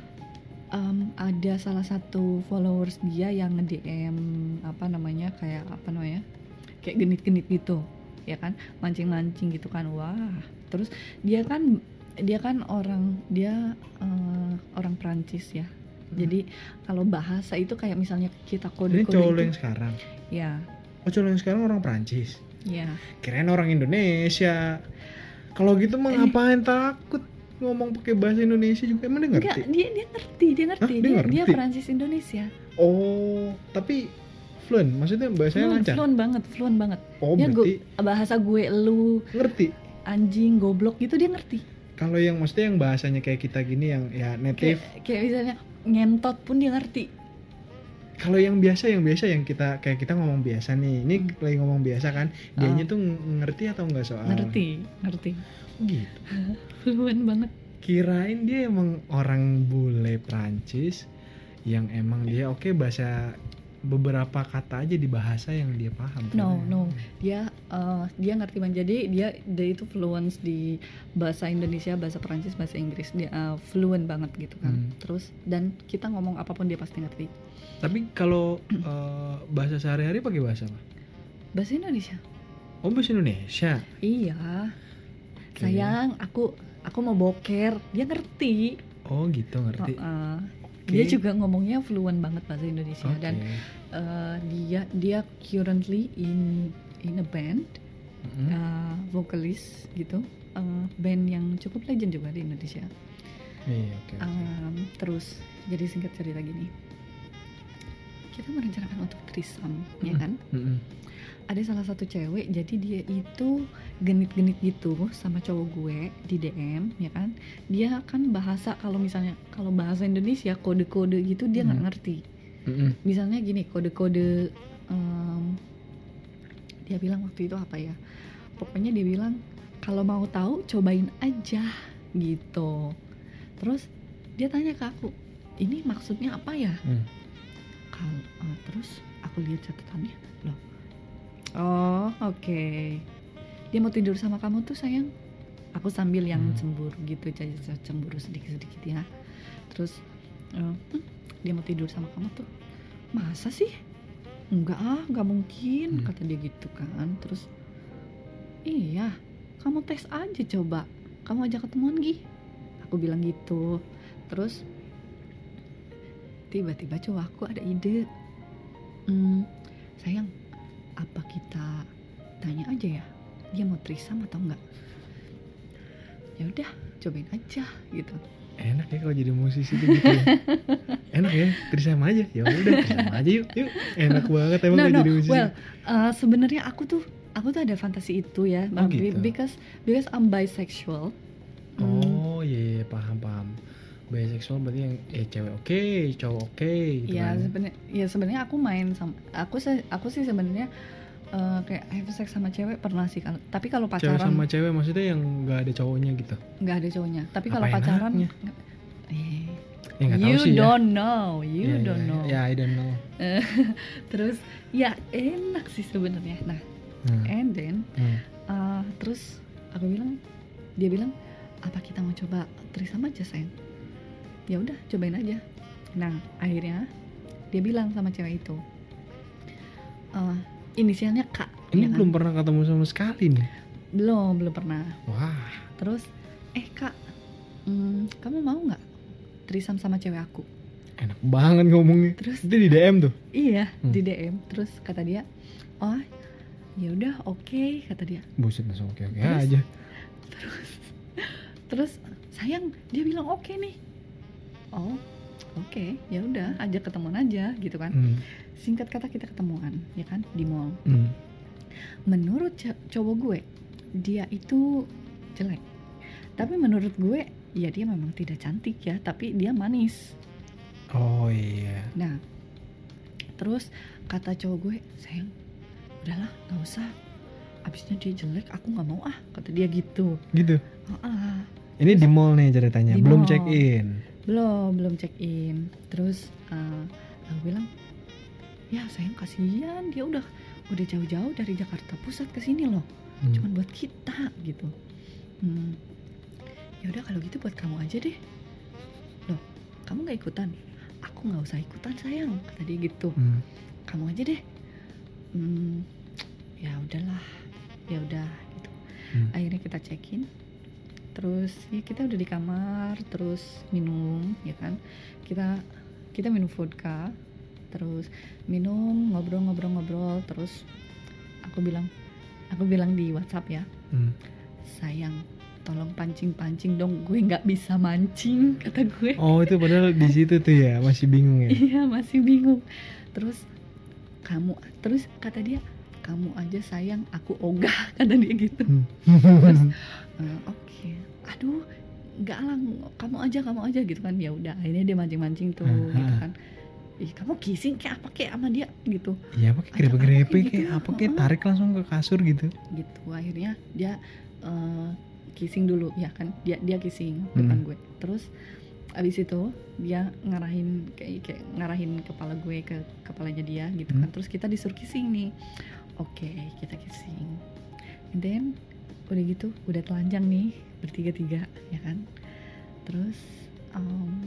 um, ada salah satu followers dia yang nge-D M apa namanya kayak apa namanya kayak genit-genit gitu ya kan, mancing-mancing gitu kan. Wah terus dia kan dia kan orang dia uh, orang Prancis ya. Jadi kalau bahasa itu kayak misalnya kita Ini kode-kode cowok lo itu, yang sekarang. ya Oh, cowok lo yang sekarang orang Prancis. ya Kirain orang Indonesia. Kalau gitu mah Eh. ngapain takut ngomong pakai bahasa Indonesia juga, emang dia ngerti? enggak dia dia ngerti dia ngerti Hah, dia dia ngerti? dia Prancis Indonesia. Oh, tapi fluent, maksudnya bahasanya Fluent, lancar. fluent banget, fluent banget. Oh, Ya, berarti Bahasa gue, lu, ngerti. anjing, goblok gitu dia ngerti. Kalau yang maksudnya yang bahasanya kayak kita gini yang ya native. Kayak, kayak misalnya ngentot pun dia ngerti. Kalau yang biasa yang biasa yang kita kayak kita ngomong biasa nih. Ini Hmm. lagi ngomong biasa kan. Dianya Ah. tuh ng- ngerti atau enggak soal? Ngerti, ngerti. Oh, gitu. Fluent banget. Kirain dia emang orang bule Prancis yang emang dia oke bahasa beberapa kata aja di bahasa yang dia paham. No, no. Dia uh, dia ngerti banget. Jadi dia dia itu fluent di bahasa Indonesia, bahasa Perancis, bahasa Inggris. Dia uh, fluent banget gitu kan. Hmm. Terus dan kita ngomong apapun dia pasti ngerti. Tapi kalau eh, bahasa sehari-hari pakai bahasa apa? Bahasa Indonesia. Oh, bahasa Indonesia. Iya. Oke. Sayang, aku aku mau boker. Dia ngerti. Oh, gitu ngerti. Uh-uh. Oke. Dia juga ngomongnya fluent banget bahasa Indonesia. Oke. Dan uh, dia dia currently in in a band, Mm-mm. uh, vokalis gitu, uh, band yang cukup legend juga di Indonesia. Iya, oke. oke. Um, terus jadi singkat cerita gini, kita merencanakan untuk threesome, ya kan? Mm-mm. Ada salah satu cewek, jadi dia itu genit-genit gitu sama cowok gue di D M, ya kan? Dia kan bahasa kalau misalnya kalau bahasa Indonesia kode-kode gitu dia nggak Hmm. ngerti. Mm-mm. Misalnya gini kode-kode, em, dia bilang waktu itu apa ya? Pokoknya dia bilang kalau mau tahu cobain aja gitu. Terus dia tanya ke aku, ini maksudnya apa ya? Hmm. Kalau eh, terus aku lihat catatannya, loh. Oh oke. Dia mau tidur sama kamu tuh sayang. Aku sambil yang Hmm. cemburu gitu, jadi cemburu sedikit-sedikit ya. Terus eh, hmm, dia mau tidur sama kamu tuh. Masa sih? Enggak ah, enggak mungkin, Hmm. kata dia gitu kan. Terus iya, kamu tes aja coba. Kamu ajak ketemuan Gi. Aku bilang gitu. Terus tiba-tiba cowok aku ada ide. Hmm, sayang, apa kita tanya aja ya, dia mau threesome atau enggak? Ya udah, cobain aja gitu. Enak ya kalau jadi musisi tuh gitu ya. Enak ya, threesome aja. Ya udah, threesome aja yuk. Yuk. Enak banget emang No kalau no, jadi musisi. well, uh, sebenarnya aku tuh aku tuh ada fantasi itu ya, Oh, Be- gitu. because because I'm bisexual. Hmm, Oh iya, iya, paham paham. Bisexual berarti yang eh cewek oke, cowok oke gitu ya kan. sebenarnya ya sebenarnya aku main sama aku se- aku sih sebenarnya uh, kayak have sex sama cewek pernah sih kan. Tapi kalau Cewek pacaran sama cewek maksudnya yang nggak ada cowoknya gitu. nggak ada cowoknya. Tapi kalau Apa pacaran enaknya? nggak- eh, Ya nggak tahu you sih ya. don't know, you Ya, don't ya, know. Ya, I don't know. Terus ya enak sih sebenarnya. Nah, Hmm. and then Hmm. uh, terus aku bilang, dia bilang apa kita mau coba threesome aja sayang? Ya udah cobain aja. Nah akhirnya dia bilang sama cewek itu, uh, inisialnya K. Ini ya kan? belum pernah ketemu sama sekali nih. belum belum pernah. Wah, Terus eh Kak, hmm, kamu mau nggak threesome sama cewek aku? enak banget ngomongnya. Terus Itu di D M tuh. iya Hmm. di D M. Terus kata dia, oh ya udah oke, kata dia. Buset, langsung oke oke Terus? aja. Terus sayang, dia bilang oke nih. Oh oke, ya udah, ajak ketemuan aja gitu kan. Hmm. Singkat kata kita ketemuan ya kan di mall. Hmm. Menurut c- cowok gue, dia itu jelek. Tapi menurut gue, ya dia memang tidak cantik ya, tapi dia manis. Oh iya. Nah, terus kata cowok gue, sayang, udahlah, nggak usah. Abisnya dia jelek, aku nggak mau ah, kata dia gitu. Gitu. Ah, ah. Ini di mall nih ceritanya, Di belum mall. check in. belum belum check in. Terus uh, aku bilang, ya sayang kasihan, dia udah udah jauh-jauh dari Jakarta Pusat ke sini loh, Hmm. cuman buat kita gitu. Hmm. Ya udah kalau gitu buat kamu aja deh. Loh, kamu nggak ikutan? Aku nggak usah ikutan sayang, kata dia gitu. Hmm. Kamu aja deh. Hmm. Ya udahlah, ya udah gitu. Hmm. Akhirnya kita check in. Terus ya kita udah di kamar, terus minum ya kan. Kita kita minum vodka, terus minum, ngobrol-ngobrol-ngobrol, terus aku bilang aku bilang di WhatsApp ya, Hmm. sayang tolong pancing-pancing dong, gue nggak bisa mancing, kata gue. Oh itu padahal di situ tuh ya masih bingung ya. Iya masih bingung. Terus kamu, terus kata dia, kamu aja sayang, aku ogah, kata dia gitu. Hmm. Terus uh, oke, aduh nggak lah, kamu aja kamu aja gitu kan. Ya udah akhirnya dia mancing-mancing tuh Aha. gitu kan. Ih, kamu kissing kayak apa kayak sama dia gitu Iya pakai Ajak grepe-grepe apa kayak kayak gitu. apa kayak Heeh. tarik langsung ke kasur gitu. gitu. Akhirnya dia uh, kissing dulu ya kan, dia dia kissing Hmm. depan gue. Terus abis itu dia ngarahin kayak, kayak ngarahin kepala gue ke kepalanya dia gitu kan. Hmm. Terus kita disuruh kissing nih. Oke, kita kissing. And then udah gitu, udah telanjang nih bertiga-tiga ya kan. Terus um,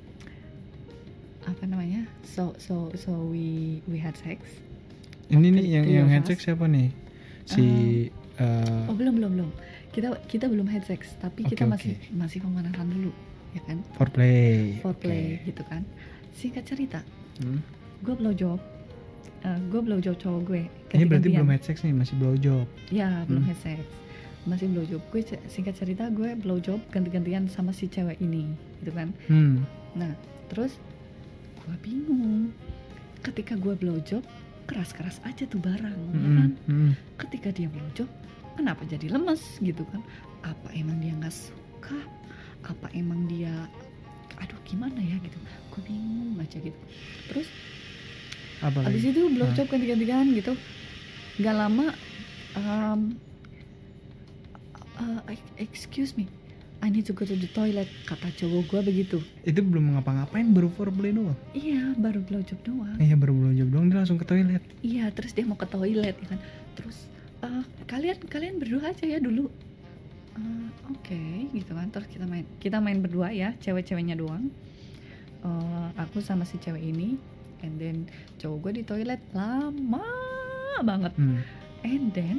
apa namanya? So so so we we had sex. Ini nih Three- yang three yang of head us. sex siapa nih? Si eh, Oh belum belum belum. Kita kita belum had sex, tapi Oke, kita oke. masih masih pemanasan dulu ya kan. foreplay. Foreplay Oke. gitu kan. Singkat cerita, Hmm. gue blow job. Uh, gue blow job cowok gue. Ini berarti ganti-gantian. belum head sex nih, masih blow job. Ya belum Hmm. had sex, masih blow job. Gue c- singkat cerita gue blow job ganti-gantian sama si cewek ini gitu kan. Hmm. Nah terus gue bingung, ketika gue blow job keras-keras aja tuh barang ya Hmm. kan. Hmm. Ketika dia blow job kenapa jadi lemes gitu kan. Apa emang dia nggak suka, apa emang dia aduh gimana ya gitu. Gue bingung aja gitu. Terus Apa abis lagi? itu blow Hah? job ganti-gantian gitu. Gak lama um, uh, excuse me, I need to go to the toilet, kata cowok gue begitu. Itu belum ngapa-ngapain, baru foreplay doang. Iya baru blow job doang. Iya baru blow job doang, dia langsung ke toilet. Iya terus dia mau ke toilet ya kan. Terus uh, kalian kalian berdua aja ya dulu. Uh, Oke gitu kan. Terus kita main kita main berdua ya, cewek-ceweknya doang. Uh, aku sama si cewek ini. And then cowok gue di toilet lama banget. Hmm. And then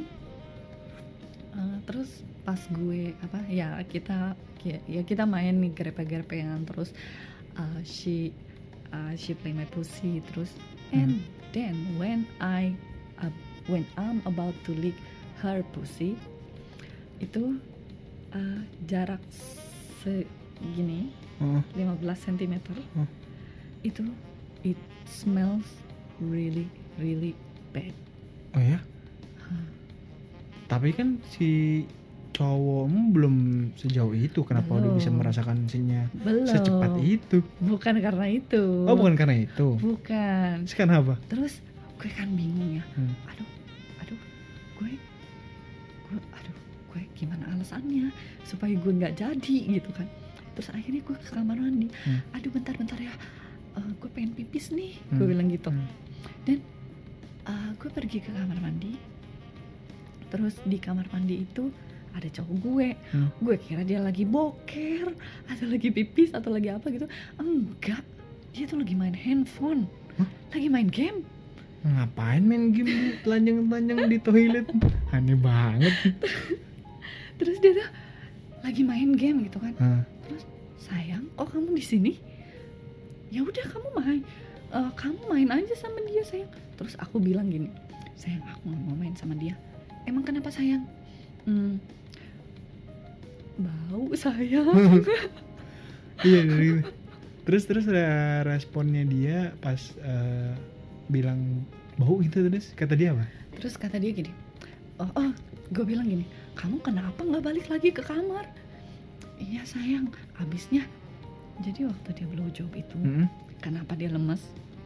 uh, terus pas gue apa ya kita ya, ya kita main nih grepe-grepean. Terus uh, she uh, she play my pussy. Terus and then when I uh, when I'm about to lick her pussy, itu uh, jarak segini Oh. lima belas sentimeter, Oh. itu it smells really really bad. Oh ya? Hah. Tapi kan si cowokmu belum sejauh itu, kenapa udah Belum. bisa merasakan sinya Belum. secepat itu? Bukan karena itu. Oh bukan karena itu. Bukan. Terus karena apa? Terus gue kan bingung ya. Hmm. Aduh, aduh, gue, gue, aduh, gue gimana alasannya supaya gue nggak jadi gitu kan. Terus akhirnya gue ke kamar mandi. Hmm. Aduh bentar-bentar ya, uh, gue pengen pipis nih. Hmm. Gue bilang gitu. Hmm. Dan uh, gue pergi ke kamar mandi. Terus di kamar mandi itu ada cowok gue. Hmm. Gue kira dia lagi boker, atau lagi pipis, atau lagi apa gitu. Enggak, dia tuh lagi main handphone. Hah? Lagi main game. Ngapain main game telanjang-telanjang di toilet? Aneh banget. Terus dia tuh lagi main game gitu kan. Hah. Terus sayang, kok kamu di sini? Ya udah kamu main, Eh, kamu main aja sama dia sayang. Terus aku bilang gini, sayang aku nggak mau main sama dia. Emang kenapa sayang? Hmm, bau sayang. Iya dari terus terus re- responnya dia pas uh, bilang bau gitu, terus kata dia apa? Terus kata dia gini, oh, oh gue bilang gini, kamu kenapa nggak balik lagi ke kamar? Iya sayang, abisnya jadi waktu dia blowjob itu, Mm-hmm. kenapa dia lemes?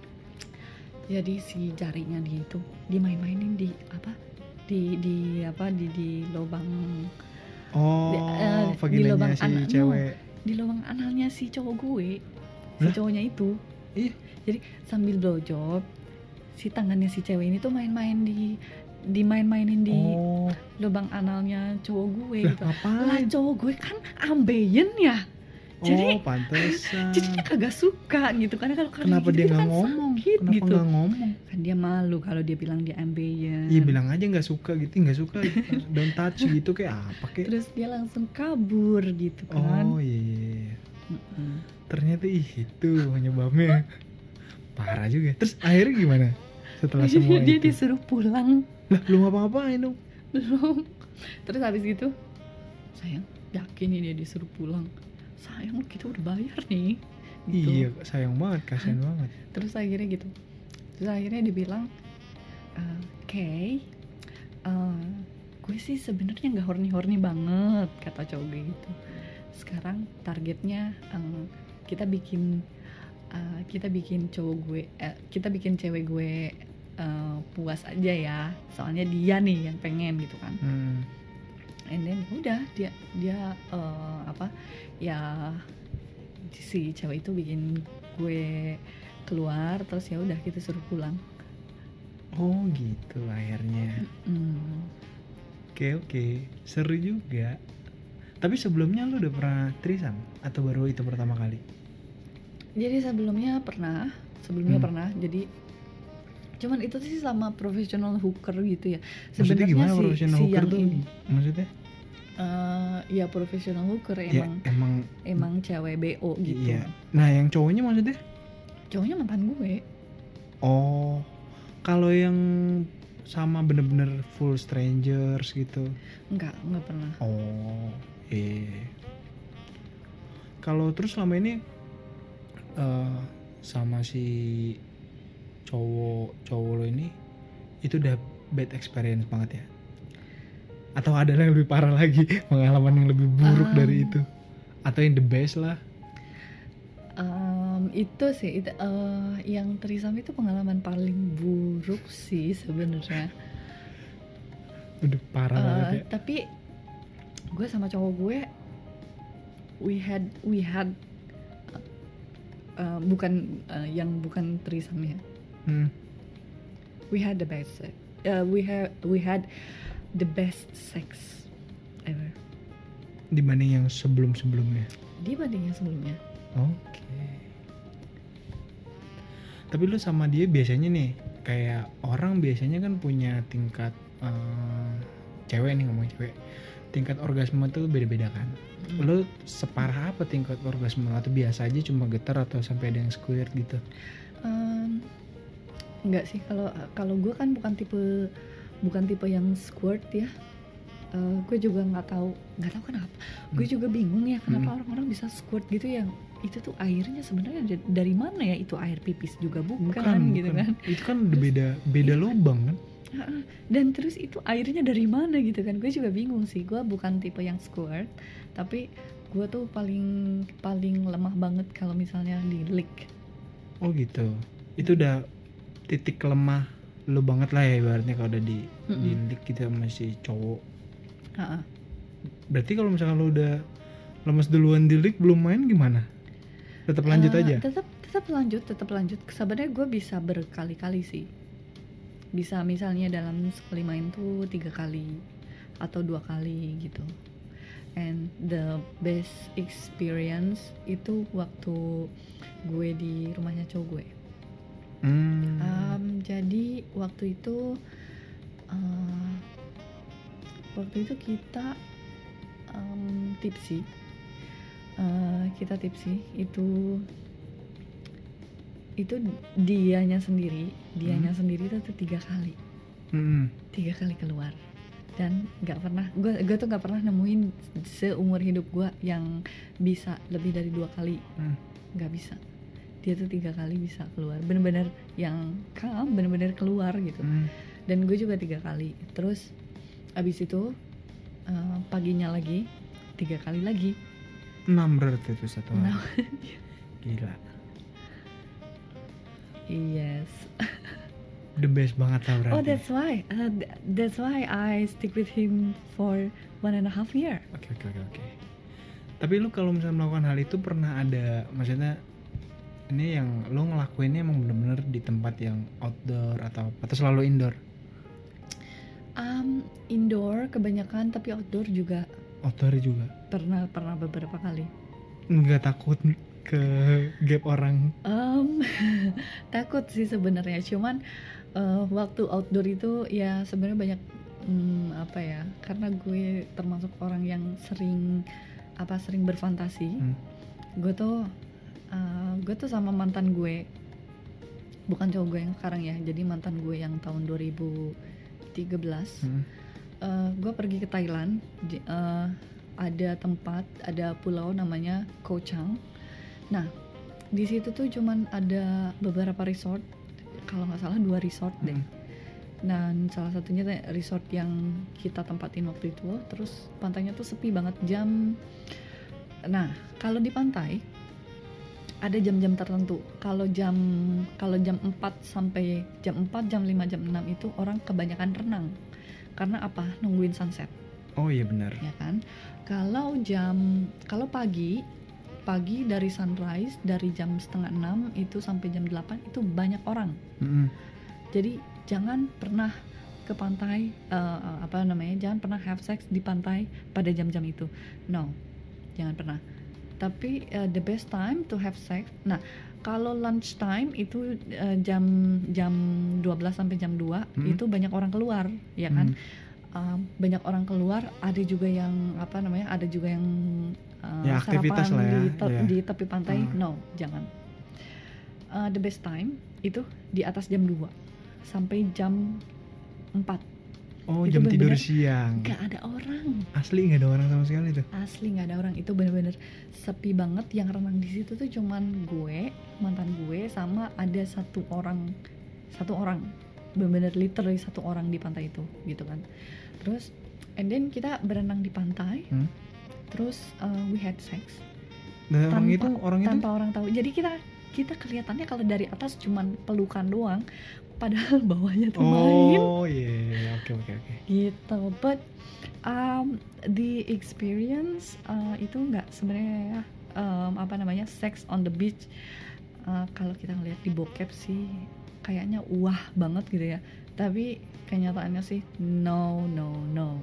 Jadi si jarinya dia itu dimain-mainin di apa? Di di apa? Di di lubang Oh, Di- eh, di vaginanya lubang si anak- cewek. di lubang analnya si cowok gue, si Lah? cowoknya itu. Iya. Jadi sambil blowjob, si tangannya si cewek ini tuh main-main di dimain-mainin di Oh, lubang analnya cowok gue lah gitu. Lah ngapain? cowok gue kan ambeien ya. Jadi Oh, pantesan. jadinya kagak suka gitu karena kalau kalau Kenapa gitu dia kan nggak ngomong? sakit Kenapa gitu. nggak ngomong? Kan dia malu kalau dia bilang dia ambeien. Iya bilang aja nggak suka gitu, nggak suka, don't touch gitu kayak apa kayak? Terus dia langsung kabur gitu kan. Oh iya, iya, iya. Mm-mm. Ternyata ih, itu penyebabnya. Parah juga. Terus akhirnya gimana? Setelah semua dia itu. disuruh pulang. Lah lu ngapa-ngapain dong? Belum. Terus habis gitu, sayang, yakin nih dia disuruh pulang. Sayang, kita udah bayar nih. Gitu. Iya, sayang banget, kasihan banget. Terus akhirnya gitu. Terus akhirnya dia bilang, "Eh, Kay, eh, gue sih sebenarnya nggak horny-horny banget," kata cowok gue gitu. Sekarang targetnya em, kita bikin eh, kita bikin cowok gue, eh, kita bikin cewek gue eh, puas aja ya. Soalnya dia nih yang pengen gitu kan. Hmm. And then udah dia dia eh, apa ya si cewek itu bikin gue keluar, terus ya udah kita suruh pulang. Oh gitu akhirnya. Hmm. Oke oke, seru juga. Tapi sebelumnya lu udah pernah threesome atau baru itu pertama kali? Jadi sebelumnya pernah, sebelumnya Hmm. pernah. Jadi cuman itu sih sama professional hooker gitu ya. Maksudnya gimana si, professional si hooker yang tuh? ini, Maksudnya? eh, ya professional hooker Ya emang emang. emang cewek B O gitu. Iya. Nah yang cowoknya maksudnya? Cowoknya mantan gue. Oh, kalau yang sama bener-bener full strangers gitu? Enggak, enggak pernah. Oh, eh. Kalau terus selama ini eh, sama si cowok cowok lo ini itu udah bad experience banget ya? Atau ada yang lebih parah lagi, pengalaman yang lebih buruk Um, dari itu? Atau yang the best lah? Um, itu sih itu, eh, yang threesome itu pengalaman paling buruk sih sebenarnya. Udah parah Eh, banget ya? Tapi gue sama cowok gue, we had we had eh, bukan eh, yang bukan threesome ya. Hmm. We had the best. Uh, we had we had the best sex ever Dibanding yang sebelum-sebelumnya? dibanding yang sebelumnya. Oke. Tapi lu sama dia biasanya nih, kayak orang biasanya kan punya tingkat eh, cewek nih, ngomong cewek, tingkat orgasme tuh beda-beda kan. Lu separah apa tingkat orgasme? Atau biasa aja cuma getar atau sampai ada yang squirt gitu? Um, enggak sih, kalau kalau gue kan bukan tipe bukan tipe yang squirt ya. Eh, gue juga nggak tahu nggak tahu kenapa. Gue juga bingung ya kenapa Hmm. orang-orang bisa squirt gitu, yang itu tuh airnya sebenarnya da- dari mana ya? Itu air pipis juga bukan, gitu bukan. kan? Itu kan udah beda beda lubang kan? Heeh. Dan terus itu airnya dari mana gitu kan? Gue juga bingung sih. Gue bukan tipe yang squirt, tapi gue tuh paling paling lemah banget kalau misalnya di lick. Oh gitu. Itu udah titik lemah lu banget lah ya ibaratnya kalau udah di Mm-mm. di lick gitu sama si cowok. Heeh. Berarti kalau misalkan lu udah lemes duluan di lick belum main gimana? Tetap lanjut Eh, aja? Tetap tetap lanjut, tetap lanjut. Sebenarnya gue bisa berkali-kali sih. Bisa misalnya dalam sekali main tuh tiga kali atau dua kali gitu. And the best experience itu waktu gue di rumahnya cowok gue. Hmm. Um, jadi waktu itu uh, waktu itu kita um, tipsi, uh, kita tipsi itu itu dianya sendiri, dianya sendiri itu tuh tiga kali, Hmm. tiga kali keluar. dan nggak pernah gue gue tuh nggak pernah nemuin seumur hidup gue yang bisa lebih dari dua kali, nggak hmm. bisa. Dia tuh tiga kali bisa keluar, bener-bener yang kam bener-bener keluar gitu. hmm. Dan gue juga tiga kali. Terus abis itu uh, paginya lagi tiga kali lagi, enam berarti itu satu hari. Gila. Yes. The best banget lah berarti. Oh, that's why. Uh, th- that's why I stick with him for one and a half year. Oke okay, oke okay, oke okay, oke. Tapi lu kalau misalnya melakukan hal itu pernah ada, maksudnya ini yang lu ngelakuinnya emang bener-bener di tempat yang outdoor atau atau selalu indoor? Um, indoor kebanyakan, tapi outdoor juga. Outdoor juga. Pernah pernah beberapa kali. Nggak takut ke gap orang? Um, takut sih sebenarnya, cuman uh, waktu outdoor itu ya sebenarnya banyak um, apa ya, karena gue termasuk orang yang sering apa sering berfantasi. Hmm. Gue tuh uh, gue tuh sama mantan gue, bukan cowok gue yang sekarang ya, jadi mantan gue yang tahun dua ribu tiga belas. Hmm. Uh, gue pergi ke Thailand. Uh, ada tempat, ada pulau namanya Koh Chang. Nah, di situ tuh cuman ada beberapa resort, kalau nggak salah dua resort deh. Hmm. Dan salah satunya resort yang kita tempatin waktu itu, terus pantainya tuh sepi banget jam. Nah, kalau di pantai ada jam-jam tertentu. Kalau jam kalau jam empat sampai jam empat, jam lima, jam enam itu orang kebanyakan renang. Karena apa? Nungguin sunset. Oh iya benar. Ya kan? Kalau jam kalau pagi pagi dari sunrise dari jam setengah enam itu sampai jam delapan itu banyak orang. Mm-hmm. Jadi jangan pernah ke pantai uh, apa namanya? Jangan pernah have sex di pantai pada jam-jam itu. No. Jangan pernah. Tapi uh, the best time to have sex. Nah, kalau lunch time itu uh, jam jam dua belas sampai jam dua mm-hmm. itu banyak orang keluar, ya kan? Mm-hmm. Uh, banyak orang keluar, ada juga yang apa namanya, ada juga yang uh, ya, sarapan lah ya. di, te- yeah. di tepi pantai. Uh. No, jangan. Uh, the best time itu di atas jam dua sampai jam empat. Oh, itu jam tidur siang. Gak ada orang. Asli gak ada orang sama sekali tuh. Asli gak ada orang, itu bener-bener sepi banget. Yang renang di situ tuh cuman gue, mantan gue, sama ada satu orang, satu orang, bener-bener literally satu orang di pantai itu, gitu kan. Terus, and then kita berenang di pantai, hmm? terus uh, we had sex. Dan tanpa, orang itu, orang tanpa itu? orang tahu. Jadi kita kita kelihatannya kalau dari atas cuman pelukan doang, padahal bawahnya tuh oh, main. Oh iya, yeah. oke oke oke. Gitu, but um, the experience uh, itu nggak sebenarnya um, apa namanya sex on the beach. Uh, kalau kita ngeliat di bokep sih kayaknya wah banget gitu ya. Tapi kenyataannya sih no no no.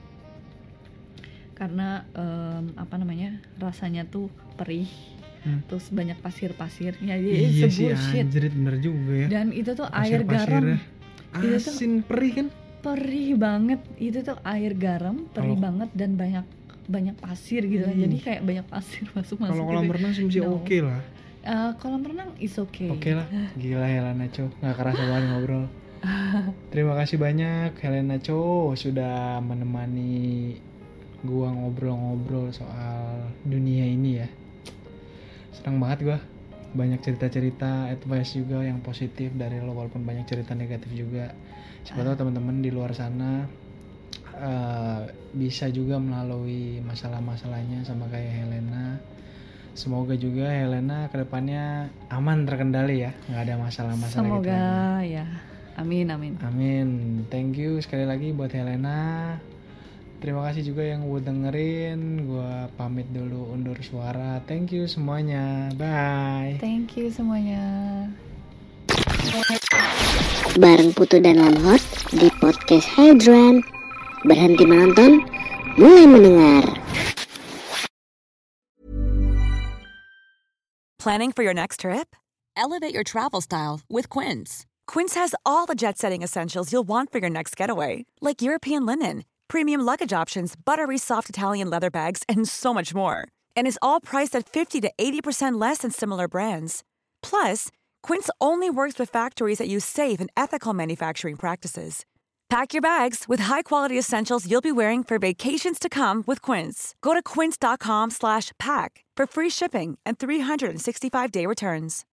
Karena um, apa namanya rasanya tuh perih. Hmm. Terus banyak pasir-pasirnya, iya sih anjrit, bener juga ya. Dan itu tuh air garam, asin tuh, perih kan? Perih banget, itu tuh air garam, perih oh. banget dan banyak banyak pasir gitu, hmm. jadi kayak banyak pasir masuk-masuk. Kalau kolam gitu. renang sih masih no. oke okay lah. Uh, kolam renang is oke. Okay. Oke okay lah, gila Helena Cho, nggak kerasa banget ngobrol. Terima kasih banyak Helena Cho sudah menemani gua ngobrol-ngobrol soal dunia ini ya. Senang banget gue, banyak cerita-cerita advice juga yang positif dari lo, walaupun banyak cerita negatif juga. Siapa tahu teman-teman di luar sana uh, bisa juga melalui masalah-masalahnya sama kayak Helena. Semoga juga Helena kedepannya aman terkendali ya, nggak ada masalah-masalah gitu. Semoga ya, amin amin. Amin. Thank you sekali lagi buat Helena. Terima kasih juga yang udah dengerin. Gua pamit dulu undur suara. Thank you semuanya. Bye. Thank you semuanya. Bareng Putu dan Lamhot di podcast Hydran. Berhenti menonton, mulai mendengar. Planning for your next trip? Elevate your travel style with Quince. Quince has all the jet-setting essentials you'll want for your next getaway, like European linen, premium luggage options, buttery soft Italian leather bags, and so much more. And is all priced at fifty to eighty percent less than similar brands. Plus, Quince only works with factories that use safe and ethical manufacturing practices. Pack your bags with high-quality essentials you'll be wearing for vacations to come with Quince. Go to quince.com slash pack for free shipping and three sixty-five day returns.